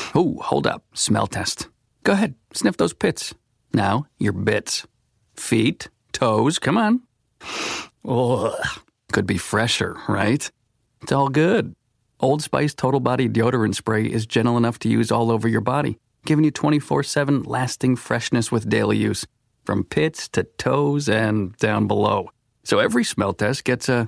Ooh, hold up. Smell test. Go ahead, sniff those pits. Now, your bits. Feet, toes, come on. Ugh. Could be fresher, right? It's all good. Old Spice Total Body Deodorant Spray is gentle enough to use all over your body, giving you 24/7 lasting freshness with daily use, from pits to toes and down below. So every smell test gets a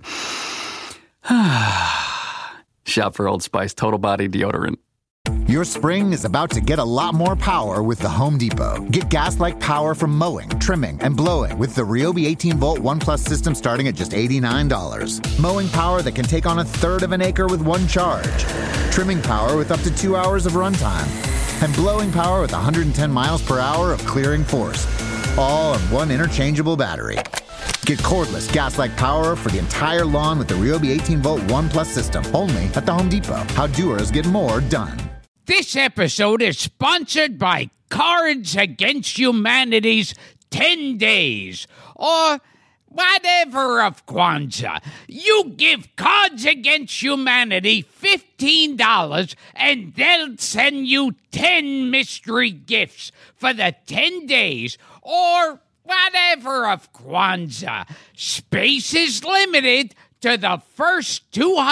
shop for Old Spice Total Body Deodorant. Your spring is about to get a lot more power with the Home Depot. Get gas-like power from mowing, trimming, and blowing with the Ryobi 18-volt ONE+ system starting at just $89. Mowing power that can take on a third of an acre with one charge. Trimming power with up to 2 hours of runtime. And blowing power with 110 miles per hour of clearing force. All on one interchangeable battery. Get cordless gas-like power for the entire lawn with the Ryobi 18-volt ONE+ system. Only at the Home Depot. How doers get more done. This episode is sponsored by Cards Against Humanity's 10 Days, or whatever of Kwanzaa. You give Cards Against Humanity $15 and they'll send you 10 mystery gifts for the 10 days, or whatever of Kwanzaa. Space is limited to the first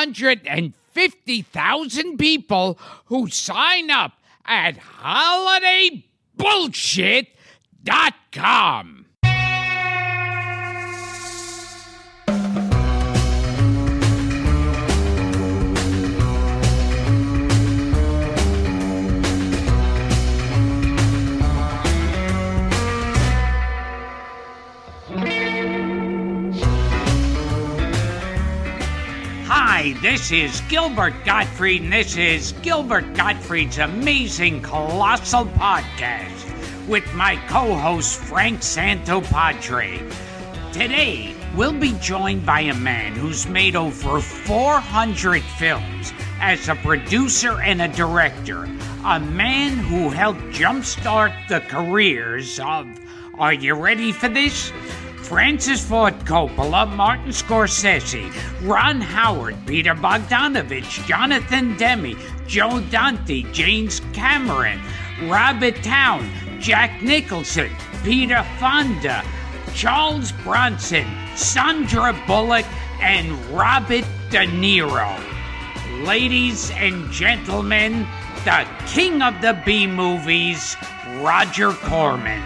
250,000 people who sign up at holidaybullshit.com. Hi, this is Gilbert Gottfried, and this is Gilbert Gottfried's Amazing Colossal Podcast with my co-host Frank Santopadre. Today, we'll be joined by a man who's made over 400 films as a producer and a director. A man who helped jumpstart the careers of, are you ready for this? Francis Ford Coppola, Martin Scorsese, Ron Howard, Peter Bogdanovich, Jonathan Demme, Joe Dante, James Cameron, Robert Towne, Jack Nicholson, Peter Fonda, Charles Bronson, Sandra Bullock, and Robert De Niro. Ladies and gentlemen, the king of the B-movies, Roger Corman.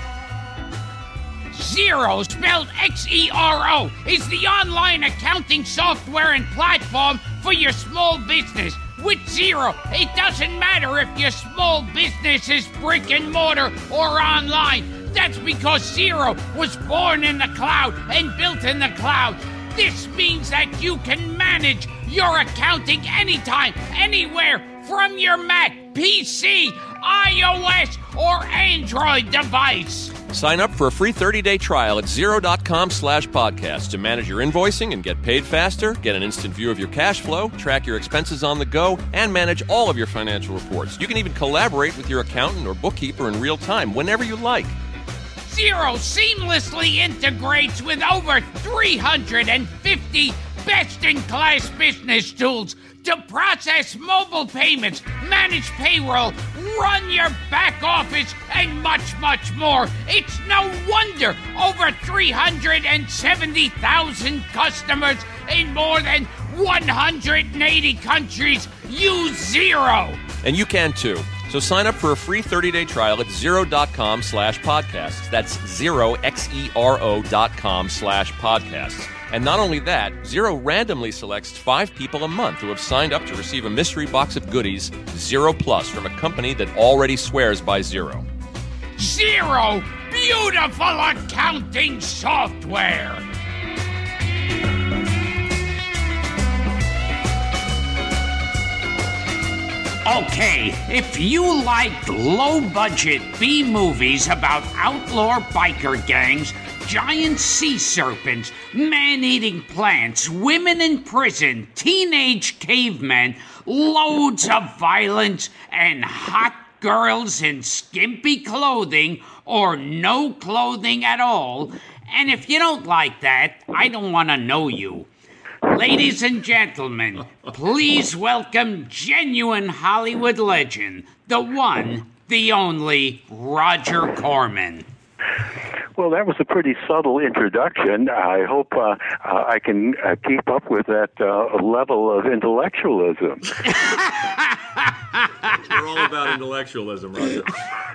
Xero, spelled Xero, is the online accounting software and platform for your small business. With Xero, it doesn't matter if your small business is brick and mortar or online. That's because Xero was born in the cloud and built in the cloud. This means that you can manage your accounting anytime, anywhere, from your Mac, PC, iOS, or Android device. Sign up for a free 30-day trial at Xero.com/podcast to manage your invoicing and get paid faster, get an instant view of your cash flow, track your expenses on the go, and manage all of your financial reports. You can even collaborate with your accountant or bookkeeper in real time, whenever you like. Xero seamlessly integrates with over 350 best-in-class business tools to process mobile payments, manage payroll, run your back office, and much, much more. It's no wonder over 370,000 customers in more than 180 countries use Xero. And you can too. So sign up for a free 30-day trial at Xero.com/podcasts. That's Xero.com/podcasts. And not only that, Xero randomly selects 5 people a month who have signed up to receive a mystery box of goodies, Xero Plus, from a company that already swears by Xero. Xero, beautiful accounting software. Okay, if you like low-budget B-movies about outlaw biker gangs, giant sea serpents, man-eating plants, women in prison, teenage cavemen, loads of violence, and hot girls in skimpy clothing or no clothing at all, and if you don't like that, I don't want to know you. Ladies and gentlemen, please welcome genuine Hollywood legend, the one, the only, Roger Corman. Well, that was a pretty subtle introduction. I hope I can keep up with that level of intellectualism. We're all about intellectualism, Roger.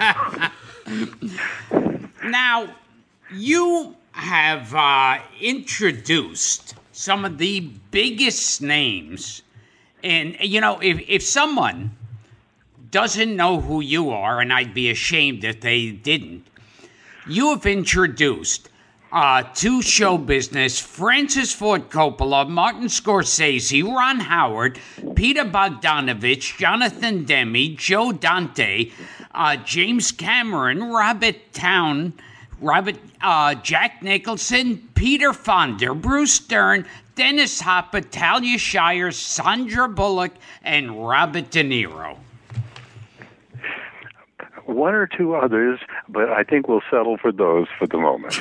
Now, you have introduced some of the biggest names. And, you know, if someone doesn't know who you are, and I'd be ashamed if they didn't, you have introduced to show business Francis Ford Coppola, Martin Scorsese, Ron Howard, Peter Bogdanovich, Jonathan Demme, Joe Dante, James Cameron, Robert Towne, Jack Nicholson, Peter Fonda, Bruce Dern, Dennis Hopper, Talia Shire, Sandra Bullock, and Robert De Niro. One or two others, but I think we'll settle for those for the moment.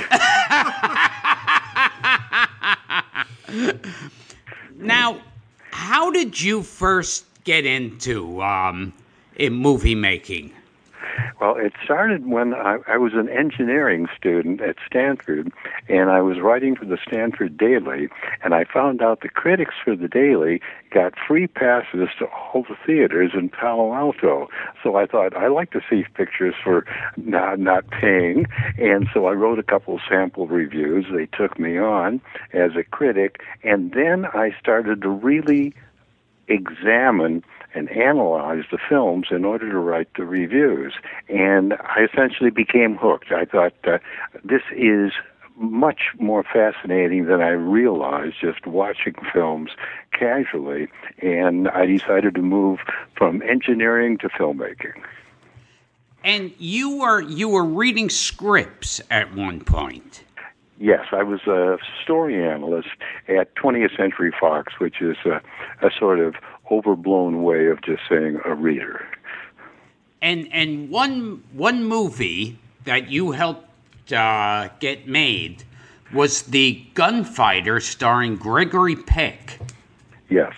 Now, how did you first get into movie making? Well, it started when I was an engineering student at Stanford, and I was writing for the Stanford Daily, and I found out the critics for the Daily got free passes to all the theaters in Palo Alto. So I thought, I like to see pictures for not paying, and so I wrote a couple sample reviews. They took me on as a critic, and then I started to really examine and analyze the films in order to write the reviews. And I essentially became hooked. I thought, this is much more fascinating than I realized just watching films casually. And I decided to move from engineering to filmmaking. And you were reading scripts at one point. Yes, I was a story analyst at 20th Century Fox, which is a sort of overblown way of just saying a reader. And one movie that you helped get made was The Gunfighter, starring Gregory Peck. Yes.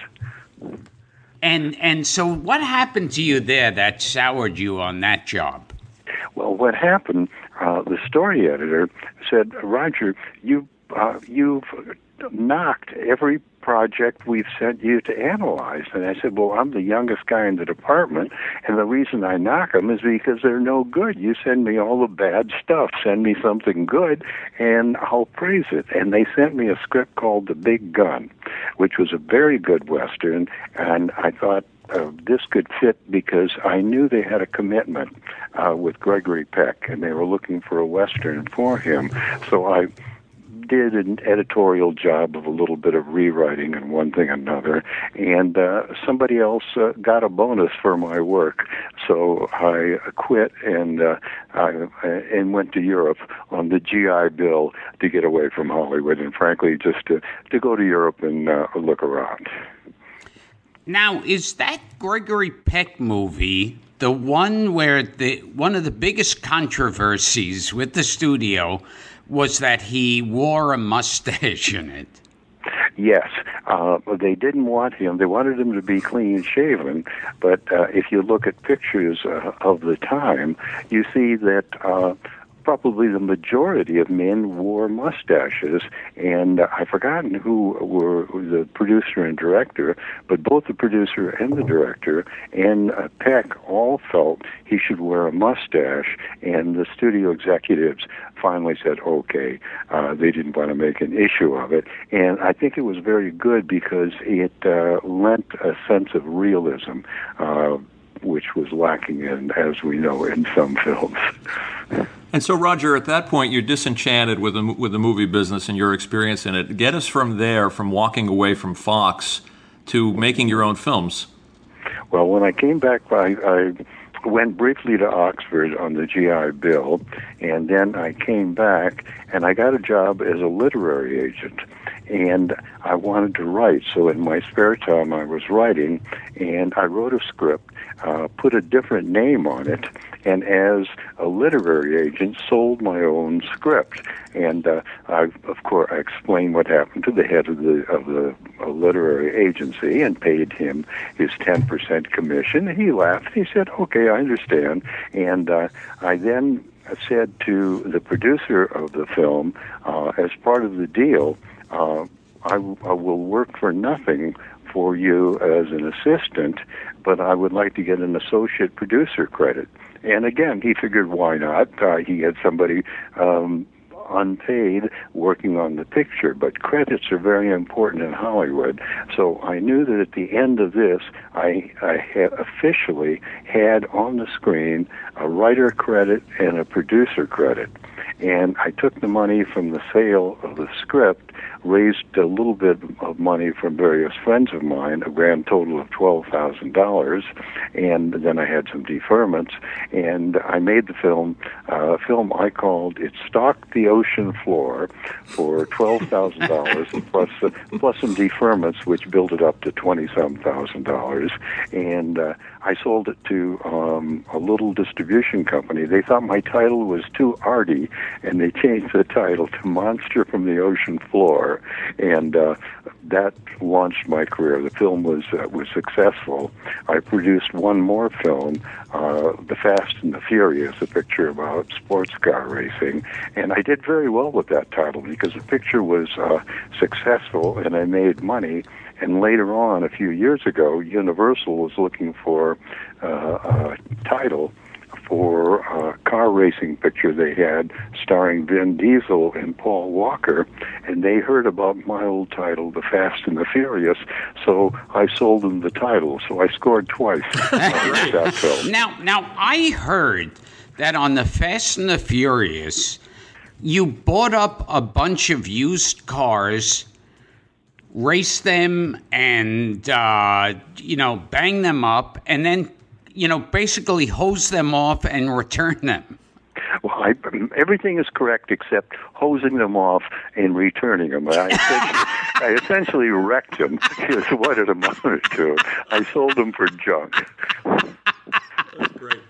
And so what happened to you there that soured you on that job? Well, what happened, the story editor said, Roger, you've knocked every project we've sent you to analyze. And I said, well, I'm the youngest guy in the department, and the reason I knock them is because they're no good. You send me all the bad stuff. Send me something good, and I'll praise it. And they sent me a script called The Big Gun, which was a very good Western, and I thought, this could fit because I knew they had a commitment with Gregory Peck, and they were looking for a Western for him. So I did an editorial job of a little bit of rewriting and one thing another, and somebody else got a bonus for my work. So I quit and went to Europe on the GI Bill to get away from Hollywood, and frankly, just to go to Europe and look around. Now, is that Gregory Peck movie the one where one of the biggest controversies with the studio was that he wore a mustache in it? Yes. They didn't want him. They wanted him to be clean-shaven, but if you look at pictures of the time, you see that probably the majority of men wore mustaches, and I've forgotten who were the producer and director, but both the producer and the director and Peck all felt he should wear a mustache, and the studio executives finally said, okay. They didn't want to make an issue of it, and I think it was very good because it lent a sense of realism, which was lacking in, as we know, in some films. And so, Roger, at that point, you're disenchanted with the movie business and your experience in it. Get us from there, from walking away from Fox to making your own films. Well, when I came back, I went briefly to Oxford on the GI Bill, and then I came back, and I got a job as a literary agent. and I wanted to write. So in my spare time, I was writing, and I wrote a script, put a different name on it, and as a literary agent, sold my own script. And I explained what happened to the head of the literary agency and paid him his 10% commission. He laughed. He said, "Okay, I understand." And I then said to the producer of the film, as part of the deal, I will work for nothing for you as an assistant, but I would like to get an associate producer credit. And again, he figured, why not? He had somebody unpaid working on the picture, but credits are very important in Hollywood. So I knew that at the end of this, I had officially had on the screen a writer credit and a producer credit. And I took the money from the sale of the script, raised a little bit of money from various friends of mine, a grand total of $12,000, and then I had some deferments, and I made the film, a film I called It Stalked the Ocean Floor, for $12,000 plus some deferments, which built it up to $20,000, and I sold it to a little distribution company. They thought my title was too arty, and they changed the title to Monster from the Ocean Floor, and that launched my career. The film was successful. I produced one more film, The Fast and the Furious, a picture about sports car racing, and I did very well with that title because the picture was successful and I made money. And later on, a few years ago, Universal was looking for a title for a car racing picture they had starring Vin Diesel and Paul Walker, and they heard about my old title, The Fast and the Furious, so I sold them the title. So I scored twice on that film. Now, I heard that on The Fast and the Furious, you bought up a bunch of used cars, race them, and bang them up, and then basically hose them off and return them. Well, everything is correct except hosing them off and returning them. I essentially wrecked them, is what it amounted to. I sold them for junk. That's great.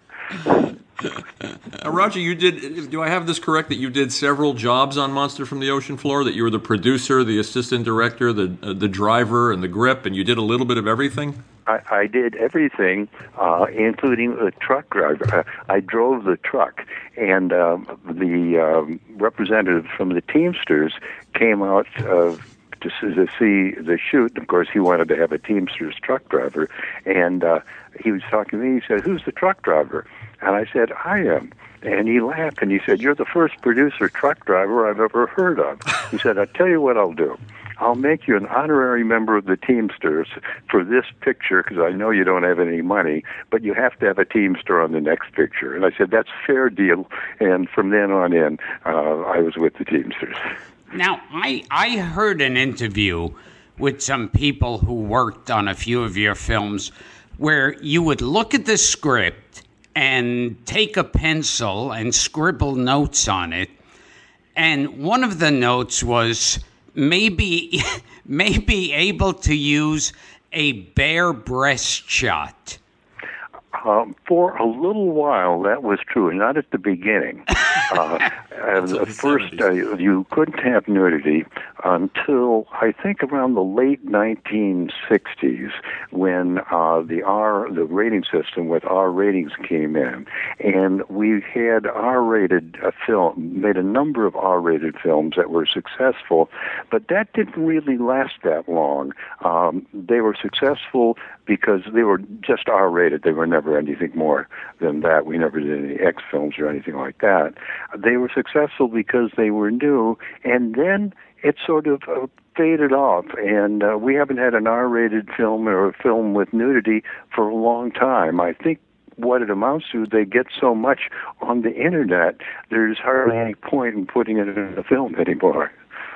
Roger, do I have this correct, that you did several jobs on Monster from the Ocean Floor, that you were the producer, the assistant director, the driver, and the grip, and you did a little bit of everything? I did everything, including the truck driver. I drove the truck, and the representative from the Teamsters came out to see the shoot. Of course, he wanted to have a Teamsters truck driver, and he was talking to me. He said, "Who's the truck driver?" And I said, "I am." And he laughed, and he said, "You're the first producer truck driver I've ever heard of." He said, "I'll tell you what I'll do. I'll make you an honorary member of the Teamsters for this picture, because I know you don't have any money, but you have to have a Teamster on the next picture." And I said, "That's a fair deal." And from then on in, I was with the Teamsters. Now, I heard an interview with some people who worked on a few of your films where you would look at the script and take a pencil and scribble notes on it. And one of the notes was maybe able to use a bare breast shot. For a little while, that was true, not at the beginning. At first, you couldn't have nudity until, I think, around the late 1960s, when the rating system with R ratings came in, and we had R-rated made a number of R-rated films that were successful, but that didn't really last that long. They were successful because they were just R-rated. They were never anything more than that. We never did any X films or anything like that. They were successful because they were new, and then it sort of faded off, and we haven't had an R-rated film or a film with nudity for a long time. I think what it amounts to, they get so much on the internet, there's hardly any point in putting it in a film anymore.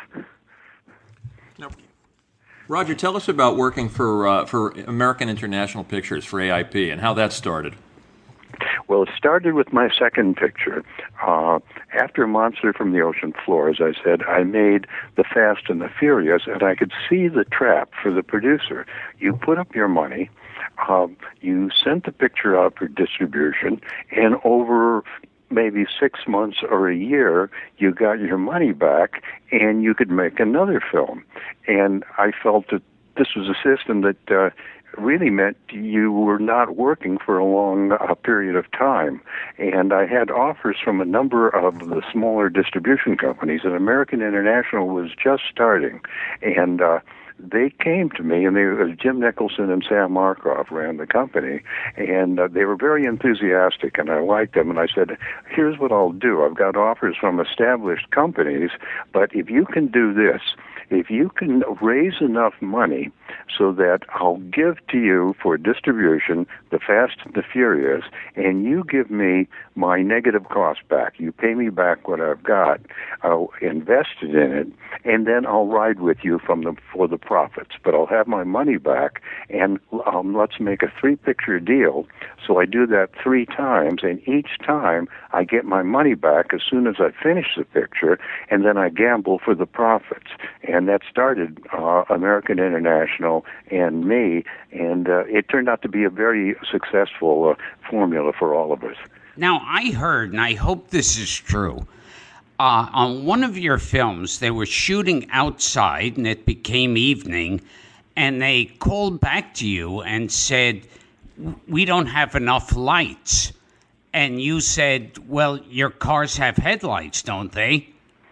Roger, tell us about working for American International Pictures, for AIP, and how that started. Well, it started with my second picture. After Monster from the Ocean Floor, as I said, I made The Fast and the Furious, and I could see the trap for the producer. You put up your money, you sent the picture out for distribution, and over maybe 6 months or a year, you got your money back, and you could make another film. And I felt that this was a system that really meant you were not working for a long period of time. And I had offers from a number of the smaller distribution companies, and American International was just starting. And they came to me, and Jim Nicholson and Sam Markoff ran the company, and they were very enthusiastic, and I liked them. And I said, here's what I'll do. I've got offers from established companies, but if you can do this, if you can raise enough money so that I'll give to you for distribution The Fast and the Furious, and you give me my negative cost back, you pay me back what I've got, invested in it, and then I'll ride with you for the profits. But I'll have my money back, and let's make a 3-picture deal. So I do that 3 times, and each time I get my money back as soon as I finish the picture, and then I gamble for the profits. And that started American International and me, and it turned out to be a very successful formula for all of us. Now, I heard, and I hope this is true, on one of your films, they were shooting outside, and it became evening, and they called back to you and said, we don't have enough lights. And you said, well, your cars have headlights, don't they?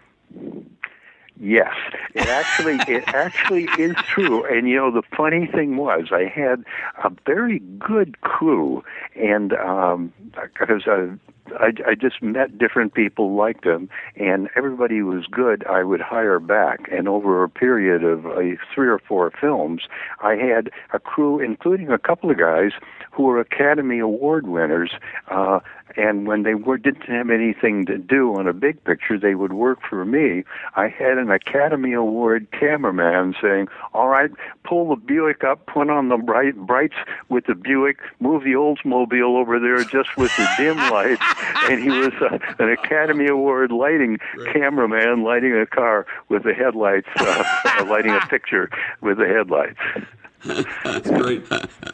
Yes, it actually is true. And the funny thing was, I had a very good crew, and because I just met different people, liked them, and everybody was good, I would hire back. And over a period of 3 or 4 films, I had a crew, including a couple of guys who were Academy Award winners. And when they didn't have anything to do on a big picture, they would work for me. I had an Academy Award cameraman saying, all right, pull the Buick up, put on the brights with the Buick, move the Oldsmobile over there just with the dim lights. And he was an Academy Award lighting cameraman lighting a car with the headlights, lighting a picture with the headlights. That's great.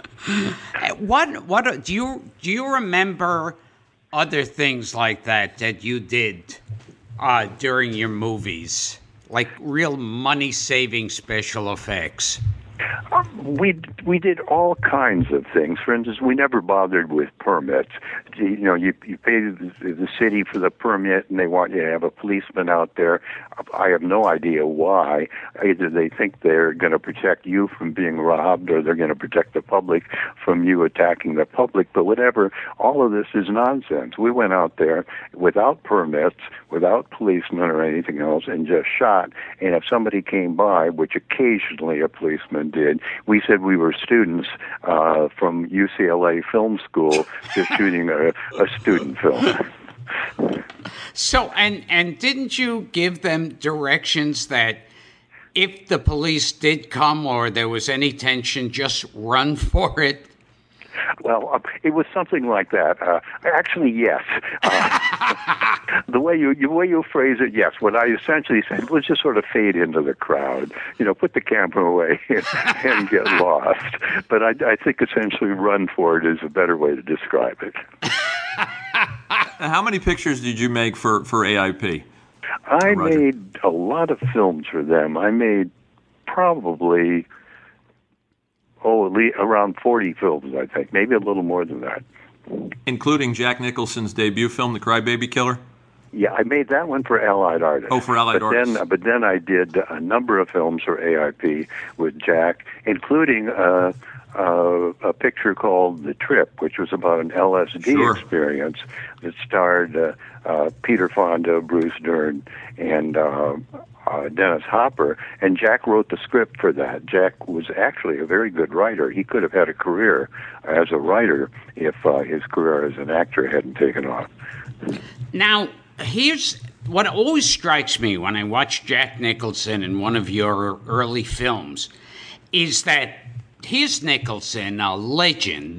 What do you remember other things like that you did during your movies, like real money-saving special effects? We did all kinds of things. For instance, we never bothered with permits. You pay the city for the permit, and they want you to have a policeman out there. I have no idea why. Either they think they're going to protect you from being robbed, or they're going to protect the public from you attacking the public. But whatever, all of this is nonsense. We went out there without permits, without policemen or anything else, and just shot. And if somebody came by, which occasionally a policeman did, we said we were students from UCLA Film School just shooting a student film. So, and didn't you give them directions that if the police did come or there was any tension, just run for it? Well, it was something like that. Actually, yes. The way you phrase it, yes. What I essentially said was just sort of fade into the crowd. Put the camera away and get lost. But I think essentially run for it is a better way to describe it. How many pictures did you make for AIP? I made a lot of films for them. I made probably at least around 40 films, I think, maybe a little more than that. Including Jack Nicholson's debut film, The Crybaby Killer? Yeah, I made that one for Allied Artists. Oh, for Allied Artists. But then I did a number of films for AIP with Jack, including a picture called The Trip, which was about an LSD experience that starred Peter Fonda, Bruce Dern, and Dennis Hopper, and Jack wrote the script for that. Jack was actually a very good writer. He could have had a career as a writer if his career as an actor hadn't taken off. Now, here's what always strikes me when I watch Jack Nicholson in one of your early films, is that here's Nicholson, a legend,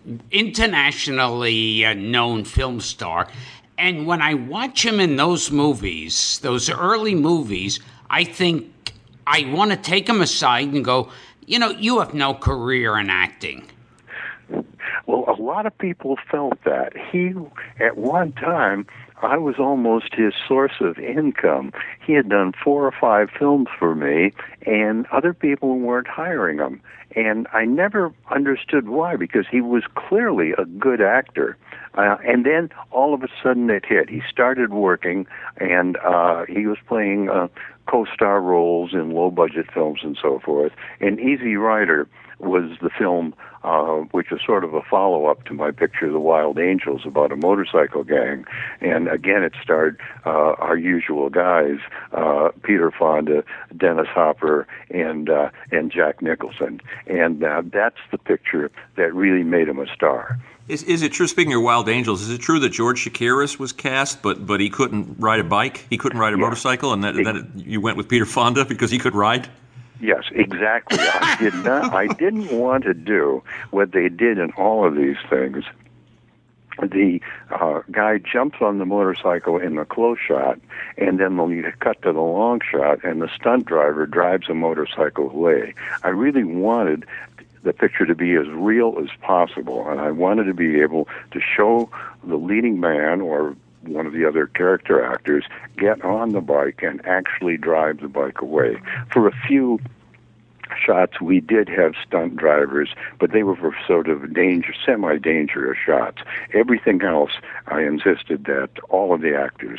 internationally known film star. And when I watch him in those movies, those early movies, I think I want to take him aside and go, you have no career in acting. Well, a lot of people felt that. At one time, I was almost his source of income. He had done 4 or 5 films for me, and other people weren't hiring him. And I never understood why, because he was clearly a good actor. And then all of a sudden it hit. He started working, and he was playing co-star roles in low-budget films and so forth. And Easy Rider was the film which was sort of a follow-up to my picture, The Wild Angels, about a motorcycle gang. And again, it starred our usual guys, Peter Fonda, Dennis Hopper, and Jack Nicholson. And that's the picture that really made him a star. Is it true, speaking of Wild Angels, is it true that George Chakiris was cast, but he couldn't ride a bike? He couldn't ride a motorcycle, and that you went with Peter Fonda because he could ride? Yes, exactly. I didn't want to do what they did in all of these things. The guy jumps on the motorcycle in the close shot, and then you cut to the long shot, and the stunt driver drives a motorcycle away. I really wanted the picture to be as real as possible, and I wanted to be able to show the leading man or one of the other character actors get on the bike and actually drive the bike away. For a few shots, we did have stunt drivers, but they were for sort of semi-dangerous shots. Everything else, I insisted that all of the actors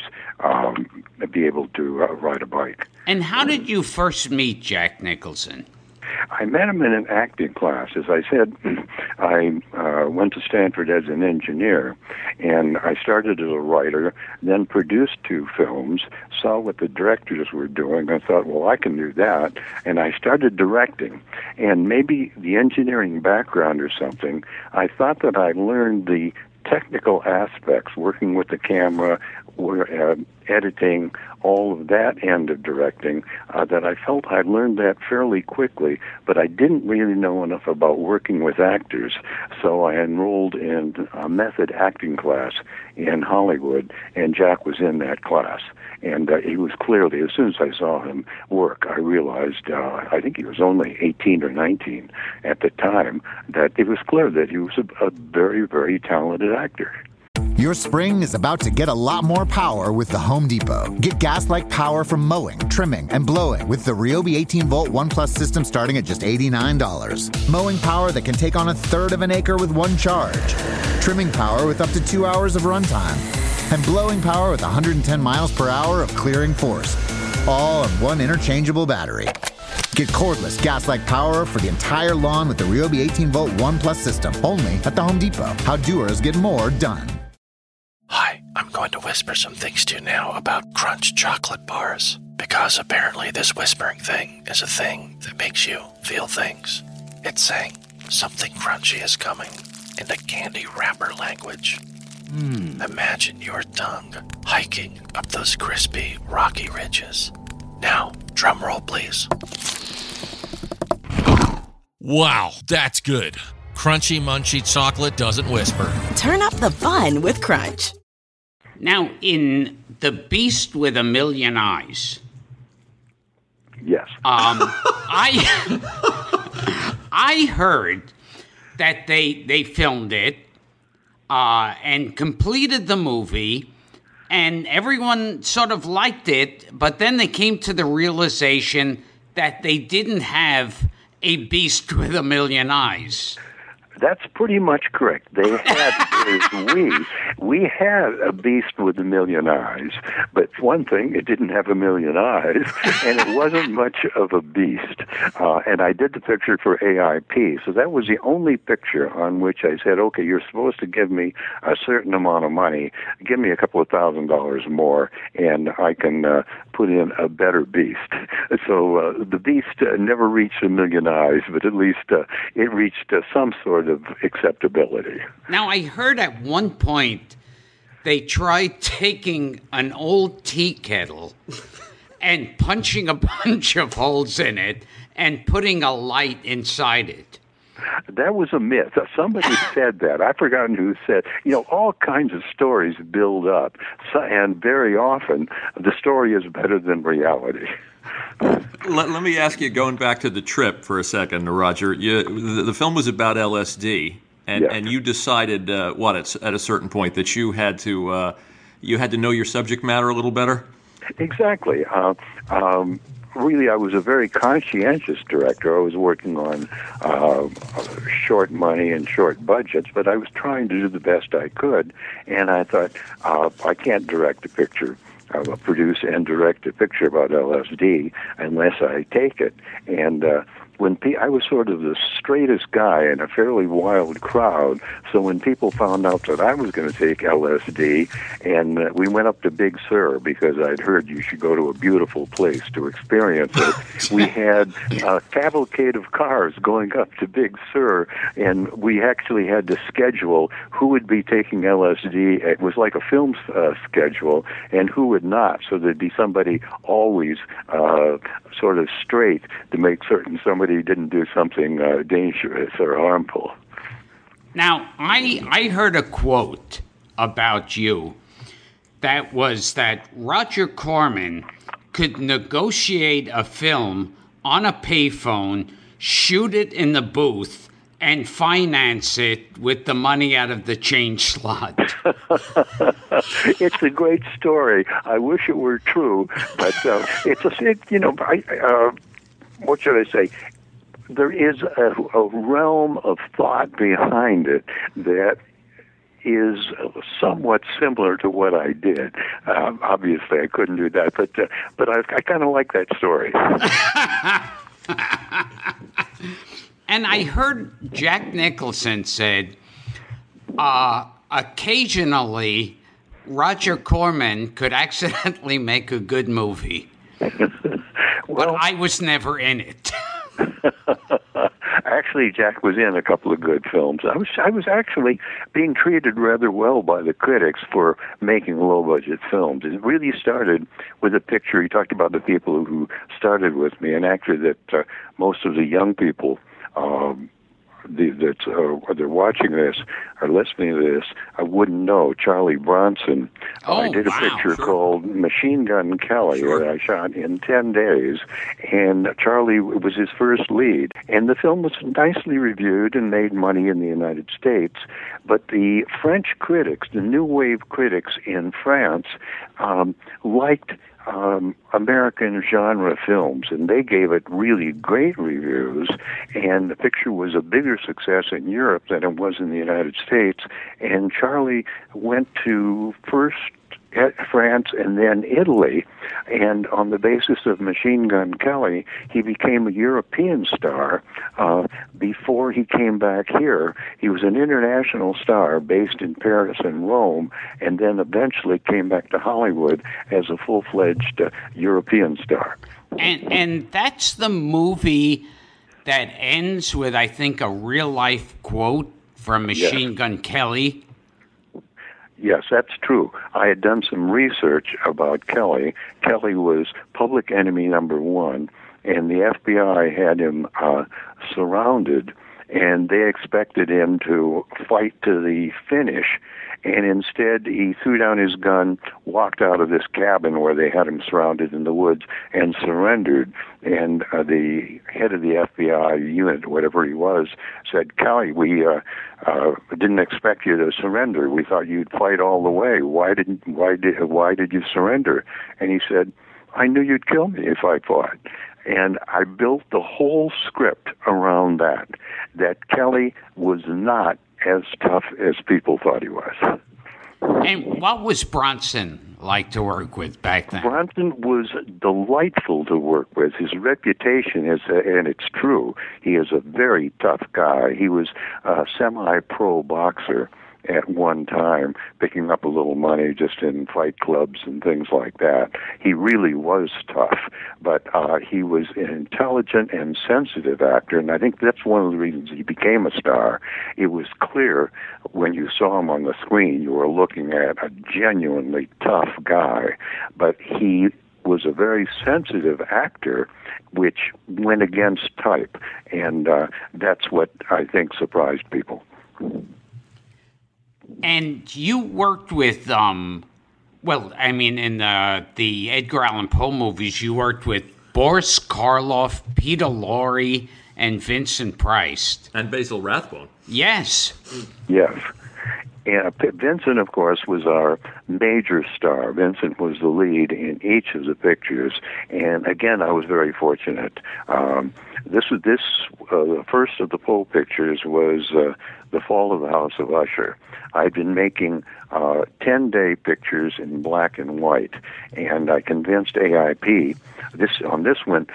be able to ride a bike. And how did you first meet Jack Nicholson? I met him in an acting class. As I said, I went to Stanford as an engineer, and I started as a writer, then produced 2 films, saw what the directors were doing. I thought, well, I can do that, and I started directing. And maybe the engineering background or something, I thought that I learned the technical aspects, working with the camera, editing, all of that end of directing, that I felt I learned that fairly quickly, but I didn't really know enough about working with actors, so I enrolled in a method acting class in Hollywood, and Jack was in that class. And he was clearly, as soon as I saw him work, I realized, I think he was only 18 or 19 at the time, that it was clear that he was a very, very talented actor. Your spring is about to get a lot more power with the Home Depot. Get gas-like power from mowing, trimming, and blowing with the Ryobi 18-volt ONE+ system starting at just $89. Mowing power that can take on 1/3 of an acre with one charge. Trimming power with up to 2 hours of runtime. And blowing power with 110 miles per hour of clearing force. All on one interchangeable battery. Get cordless gas-like power for the entire lawn with the Ryobi 18-volt ONE+ system, only at the Home Depot. How doers get more done. Hi, I'm going to whisper some things to you now about Crunch chocolate bars, because apparently this whispering thing is a thing that makes you feel things. It's saying something crunchy is coming in the candy wrapper language. Imagine your tongue hiking up those crispy, rocky ridges. Now, drum roll, please. Wow, that's good. Crunchy, munchy chocolate doesn't whisper. Turn up the fun with Crunch. Now, in The Beast with a Million Eyes, Yes. I heard that they filmed it and completed the movie, and everyone sort of liked it, but then they came to the realization that they didn't have a beast with a million eyes. That's pretty much correct. They had, we had a beast with a million eyes, but one thing, it didn't have a million eyes, and it wasn't much of a beast. And I did the picture for AIP, so that was the only picture on which I said, okay, you're supposed to give me a certain amount of money, give me a couple of $1,000s more, and I can put in a better beast. So the beast never reached a million eyes, but at least it reached some sort of acceptability. Now, I heard at one point they tried taking an old tea kettle and punching a bunch of holes in it and putting a light inside it. That was a myth. Somebody said that. I've forgotten who said. All kinds of stories build up, and very often the story is better than reality. Let me ask you, going back to the trip for a second, Roger. The film was about LSD, and you decided at a certain point that you had to know your subject matter a little better. Exactly. Really, I was a very conscientious director. I was working on short money and short budgets, but I was trying to do the best I could. And I thought, I can't direct a picture, produce and direct a picture about LSD unless I take it. And I was sort of the straightest guy in a fairly wild crowd, so when people found out that I was going to take LSD, and we went up to Big Sur because I'd heard you should go to a beautiful place to experience it, we had a cavalcade of cars going up to Big Sur, and we actually had to schedule who would be taking LSD. It was like a film schedule, and who would not, so there'd be somebody always sort of straight to make certain somebody didn't do something dangerous or harmful. Now, I heard a quote about you that was that Roger Corman could negotiate a film on a payphone, shoot it in the booth, and finance it with the money out of the change slot. It's a great story. I wish it were true, but what should I say? There is a realm of thought behind it that is somewhat similar to what I did. Obviously, I couldn't do that, but I kind of like that story. And I heard Jack Nicholson said, occasionally Roger Corman could accidentally make a good movie. But I was never in it. Actually, Jack was in a couple of good films. I was actually being treated rather well by the critics for making low-budget films. It really started with a picture. He talked about the people who started with me, an actor that most of the young people they're watching this or listening to this, I wouldn't know. Charlie Bronson. I did a picture called Machine Gun Kelly that I shot in 10 days, and Charlie was his first lead. And the film was nicely reviewed and made money in the United States, but the French critics, the New Wave critics in France, liked American genre films, and they gave it really great reviews, and the picture was a bigger success in Europe than it was in the United States. And Charlie went to first France and then Italy, and on the basis of Machine Gun Kelly, he became a European star. Before he came back here, he was an international star based in Paris and Rome, and then eventually came back to Hollywood as a full-fledged European star. And that's the movie that ends with, I think, a real-life quote from Machine Gun Kelly. Yes, that's true. I had done some research about Kelly. Kelly was public enemy number one, and the FBI had him surrounded, and they expected him to fight to the finish. And instead, he threw down his gun, walked out of this cabin where they had him surrounded in the woods, and surrendered. And the head of the FBI unit, whatever he was, said, "Kelly, we didn't expect you to surrender. We thought you'd fight all the way. Why did you surrender?" And he said, "I knew you'd kill me if I fought." And I built the whole script around that Kelly was not as tough as people thought he was. And what was Bronson like to work with back then? Bronson was delightful to work with. His reputation is, and it's true, he is a very tough guy. He was a semi-pro boxer at one time, picking up a little money just in fight clubs and things like that. He really was tough, but he was an intelligent and sensitive actor, and I think that's one of the reasons he became a star. It was clear when you saw him on the screen, you were looking at a genuinely tough guy, but he was a very sensitive actor, which went against type, and that's what I think surprised people. And you worked with, in the Edgar Allan Poe movies, you worked with Boris Karloff, Peter Lorre, and Vincent Price. And Basil Rathbone. Yes. Yes. And Vincent, of course, was our major star. Vincent was the lead in each of the pictures. And again, I was very fortunate. The first of the Poe pictures was The Fall of the House of Usher. I'd been making 10-day pictures in black and white, and I convinced AIP. On this one,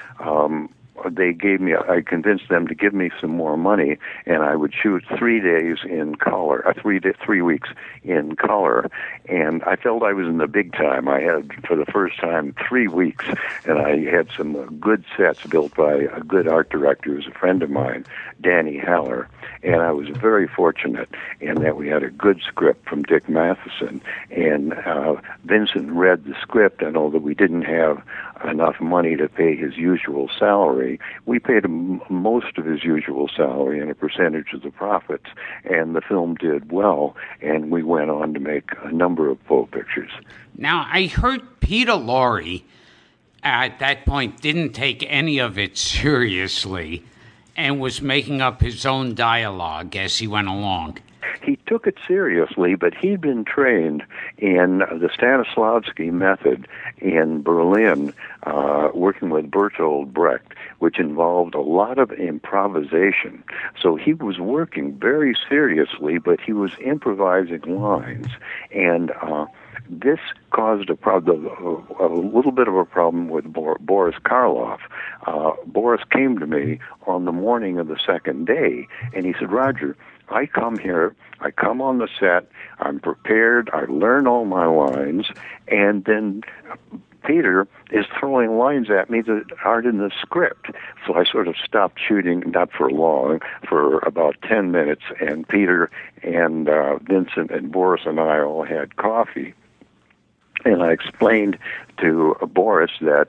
I convinced them to give me some more money, and I would shoot 3 days in color, 3 weeks in color, and I felt I was in the big time. I had, for the first time, 3 weeks, and I had some good sets built by a good art director who's a friend of mine, Danny Haller, and I was very fortunate in that we had a good script from Dick Matheson, and Vincent read the script, and although we didn't have enough money to pay his usual salary, we paid him most of his usual salary and a percentage of the profits, and the film did well, and we went on to make a number of Poe pictures. Now, I heard Peter Lorre at that point didn't take any of it seriously and was making up his own dialogue as he went along. He took it seriously, but he'd been trained in the Stanislavski method in Berlin, working with Bertolt Brecht, which involved a lot of improvisation. So he was working very seriously, but he was improvising lines. And this caused a little bit of a problem with Boris Karloff. Boris came to me on the morning of the second day, and he said, "Roger, I come here, I come on the set, I'm prepared, I learn all my lines, and then Peter is throwing lines at me that aren't in the script." So I sort of stopped shooting, not for long, for about 10 minutes, and Peter and Vincent and Boris and I all had coffee. And I explained to Boris that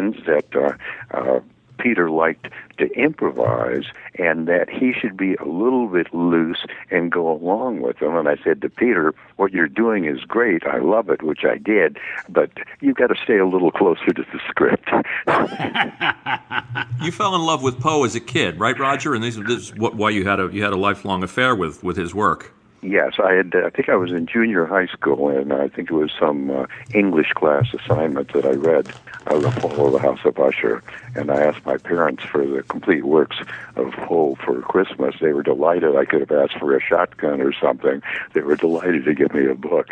Peter liked to improvise and that he should be a little bit loose and go along with them. And I said to Peter, "What you're doing is great. I love it," which I did, but you've got to stay a little closer to the script. You fell in love with Poe as a kid, right, Roger? And this is why you had a lifelong affair with his work. Yes, I think I was in junior high school, and I think it was some English class assignment that I read The Fall of the House of Usher, and I asked my parents for the complete works of Poe for Christmas. They were delighted. I could have asked for a shotgun or something. They were delighted to give me a book.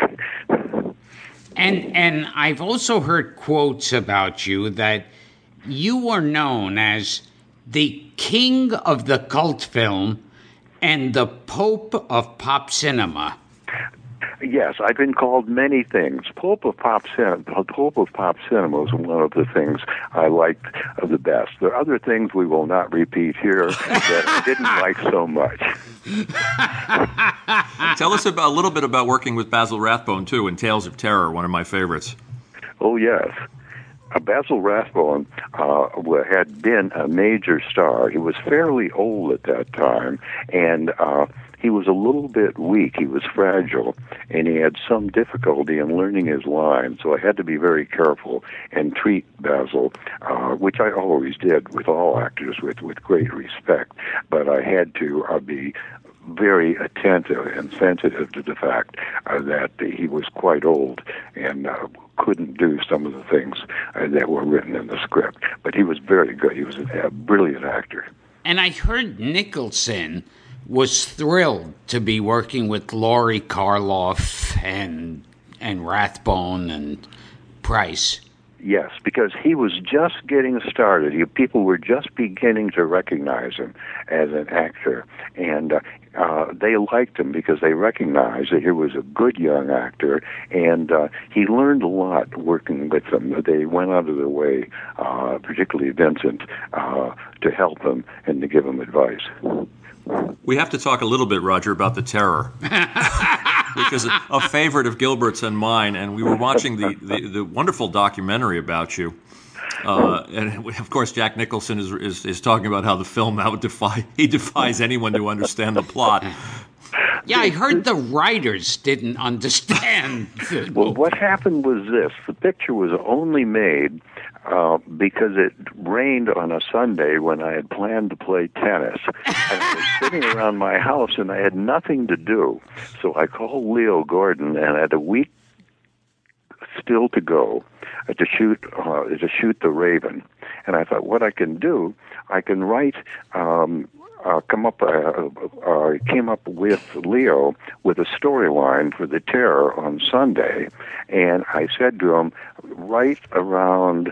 And I've also heard quotes about you that you were known as the king of the cult film and the Pope of pop cinema. Yes, I've been called many things. Pope of pop cinema is one of the things I liked the best. There are other things we will not repeat here that I didn't like so much. Tell us a little bit about working with Basil Rathbone, too, in Tales of Terror, one of my favorites. Oh, yes. Basil Rathbone had been a major star. He was fairly old at that time, and he was a little bit weak. He was fragile, and he had some difficulty in learning his lines, so I had to be very careful and treat Basil, which I always did with all actors, with great respect, but I had to be very attentive and sensitive to the fact that he was quite old and couldn't do some of the things that were written in the script. But he was very good. He was a brilliant actor. And I heard Nicholson was thrilled to be working with Lorre, Karloff, and Rathbone and Price. Yes, because he was just getting started. People were just beginning to recognize him as an actor, and they liked him because they recognized that he was a good young actor, and he learned a lot working with them. They went out of their way, particularly Vincent, to help him and to give him advice. We have to talk a little bit, Roger, about The Terror. which is a favorite of Gilbert's and mine, and we were watching the wonderful documentary about you. And of course, Jack Nicholson is talking about how the film defies anyone to understand the plot. Yeah, I heard the writers didn't understand. Well, what happened was this. The picture was only made because it rained on a Sunday when I had planned to play tennis. And I was sitting around my house, and I had nothing to do. So I called Leo Gordon, and I had a week still to go to shoot The Raven. And I thought, what I can do, I can write... came up with Leo with a storyline for The Terror on Sunday, and I said to him, write around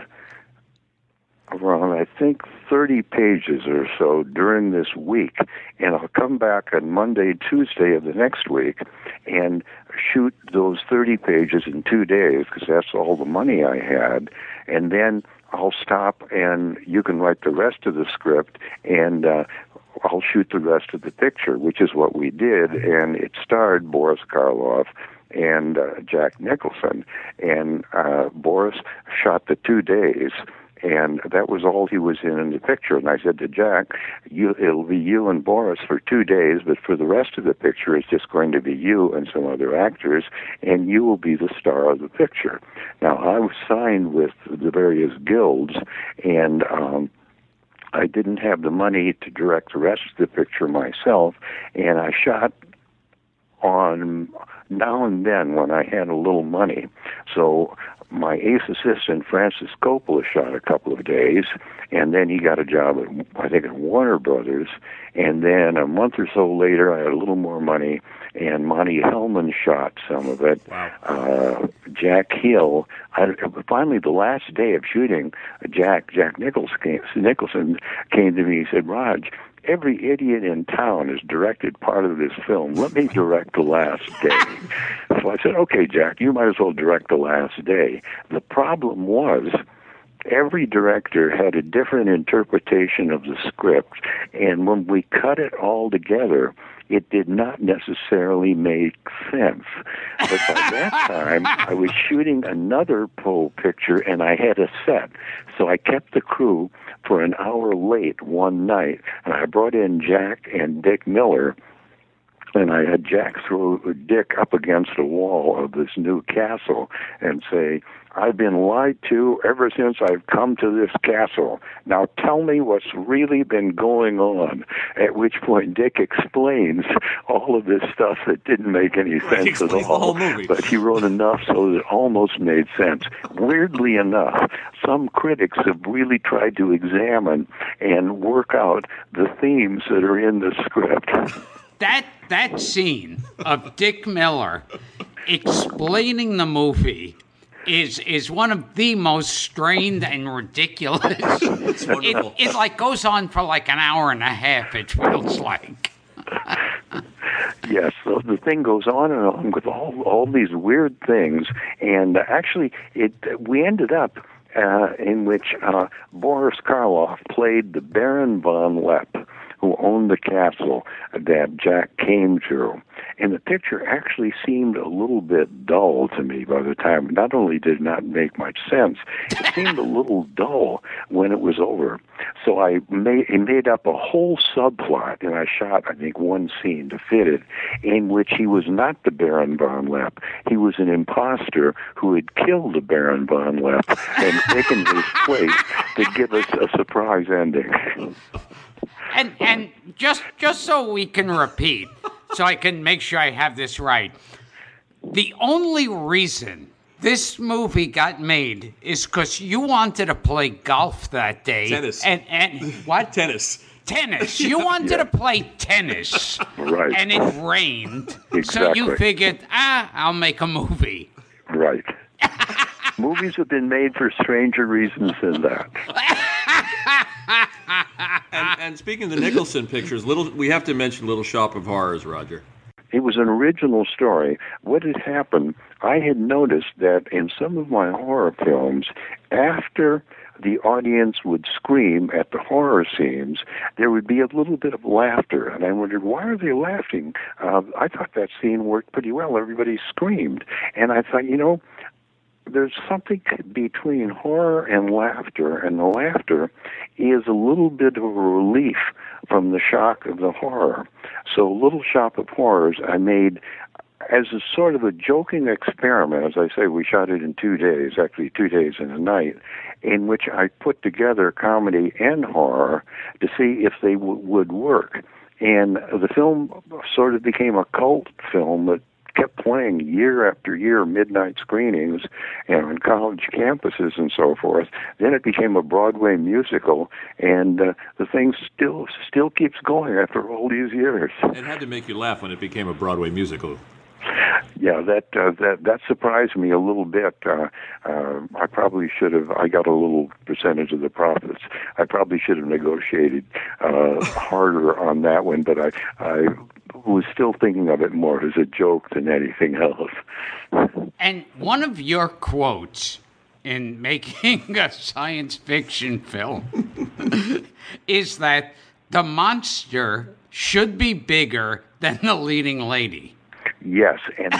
I think 30 pages or so during this week, and I'll come back on Monday, Tuesday of the next week and shoot those 30 pages in 2 days, because that's all the money I had, and then I'll stop and you can write the rest of the script, and I'll shoot the rest of the picture, which is what we did, and it starred Boris Karloff and Jack Nicholson, and Boris shot the 2 days, and that was all he was in the picture. And I said to Jack, it'll be you and Boris for 2 days, but for the rest of the picture, it's just going to be you and some other actors, and you will be the star of the picture. Now, I was signed with the various guilds, and I didn't have the money to direct the rest of the picture myself, and I shot on now and then when I had a little money. So my ace assistant, Francis Coppola, shot a couple of days, and then he got a job at Warner Brothers, and then a month or so later I had a little more money, and Monty Hellman shot some of it. Wow. Jack Hill. Finally, the last day of shooting, Jack Nicholson came to me. He said, Raj, every idiot in town has directed part of this film. Let me direct the last day. So I said, okay, Jack, you might as well direct the last day. The problem was every director had a different interpretation of the script, and when we cut it all together, it did not necessarily make sense. But by that time, I was shooting another Poe picture, and I had a set. So I kept the crew for an hour late one night, and I brought in Jack and Dick Miller, and I had Jack throw Dick up against a wall of this new castle and say, I've been lied to ever since I've come to this castle. Now tell me what's really been going on. At which point Dick explains all of this stuff that didn't make any sense at all. But he wrote enough so that it almost made sense. Weirdly enough, some critics have really tried to examine and work out the themes that are in the script. That scene of Dick Miller explaining the movie is one of the most strained and ridiculous. It's wonderful. It like goes on for like an hour and a half, it feels like. Yes, so the thing goes on and on with all these weird things, and actually we ended up in which Boris Karloff played the Baron von Lepp, who owned the castle that Jack came to. And the picture actually seemed a little bit dull to me by the time. Not only did it not make much sense, it seemed a little dull when it was over. So I made up a whole subplot, and I shot, I think, one scene to fit it, in which he was not the Baron von Lepp. He was an imposter who had killed the Baron von Lepp and taken his place to give us a surprise ending. And just so we can repeat, so I can make sure I have this right, the only reason this movie got made is because you wanted to play golf that day. Tennis. And what? Tennis. You wanted to play tennis. Right. And it rained. Exactly. So you figured, I'll make a movie. Right. Movies have been made for stranger reasons than that. And speaking of the Nicholson pictures, we have to mention Little Shop of Horrors, Roger. It was an original story. What had happened, I had noticed that in some of my horror films, after the audience would scream at the horror scenes, there would be a little bit of laughter. And I wondered, why are they laughing? I thought that scene worked pretty well. Everybody screamed. And I thought, there's something between horror and the laughter is a little bit of a relief from the shock of the horror. So Little Shop of Horrors I made as a sort of a joking experiment. As I say, we shot it in 2 days, actually 2 days and a night, in which I put together comedy and horror to see if they would work. And the film sort of became a cult film that kept playing year after year, midnight screenings, and on college campuses and so forth. Then it became a Broadway musical, and the thing still keeps going after all these years. It had to make you laugh when it became a Broadway musical. Yeah, that surprised me a little bit. I probably should have. I got a little percentage of the profits. I probably should have negotiated harder on that one, but I was still thinking of it more as a joke than anything else. And one of your quotes in making a science fiction film is that the monster should be bigger than the leading lady. Yes, and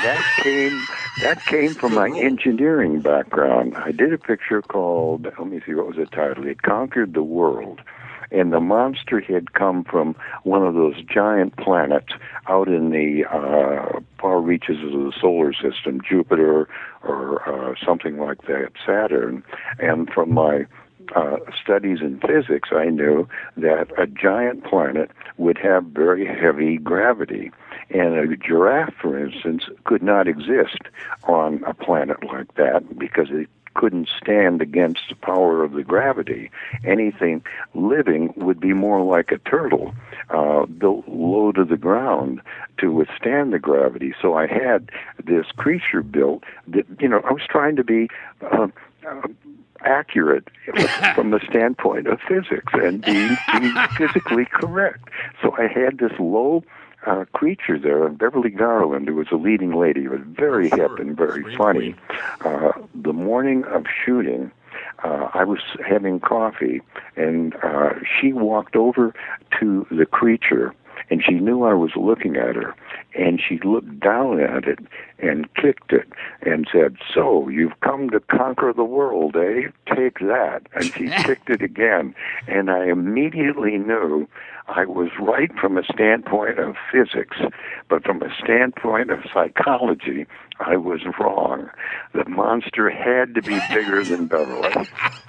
that came from my engineering background. I did a picture called, let me see, what was the title? It Conquered the World. And the monster had come from one of those giant planets out in the far reaches of the solar system, Jupiter or something like that, Saturn. And from my studies in physics, I knew that a giant planet would have very heavy gravity. And a giraffe, for instance, could not exist on a planet like that because it couldn't stand against the power of the gravity. Anything living would be more like a turtle, built low to the ground to withstand the gravity. So I had this creature built that, I was trying to be accurate from the standpoint of physics and being physically correct. So I had this low creature there, Beverly Garland, who was a leading lady, was very hip and very funny. The morning of shooting, I was having coffee, and she walked over to the creature, and she knew I was looking at her, and she looked down at it and kicked it and said, "So, you've come to conquer the world, eh? Take that." And she kicked it again, and I immediately knew I was right from a standpoint of physics, but from a standpoint of psychology, I was wrong. The monster had to be bigger than Beverly.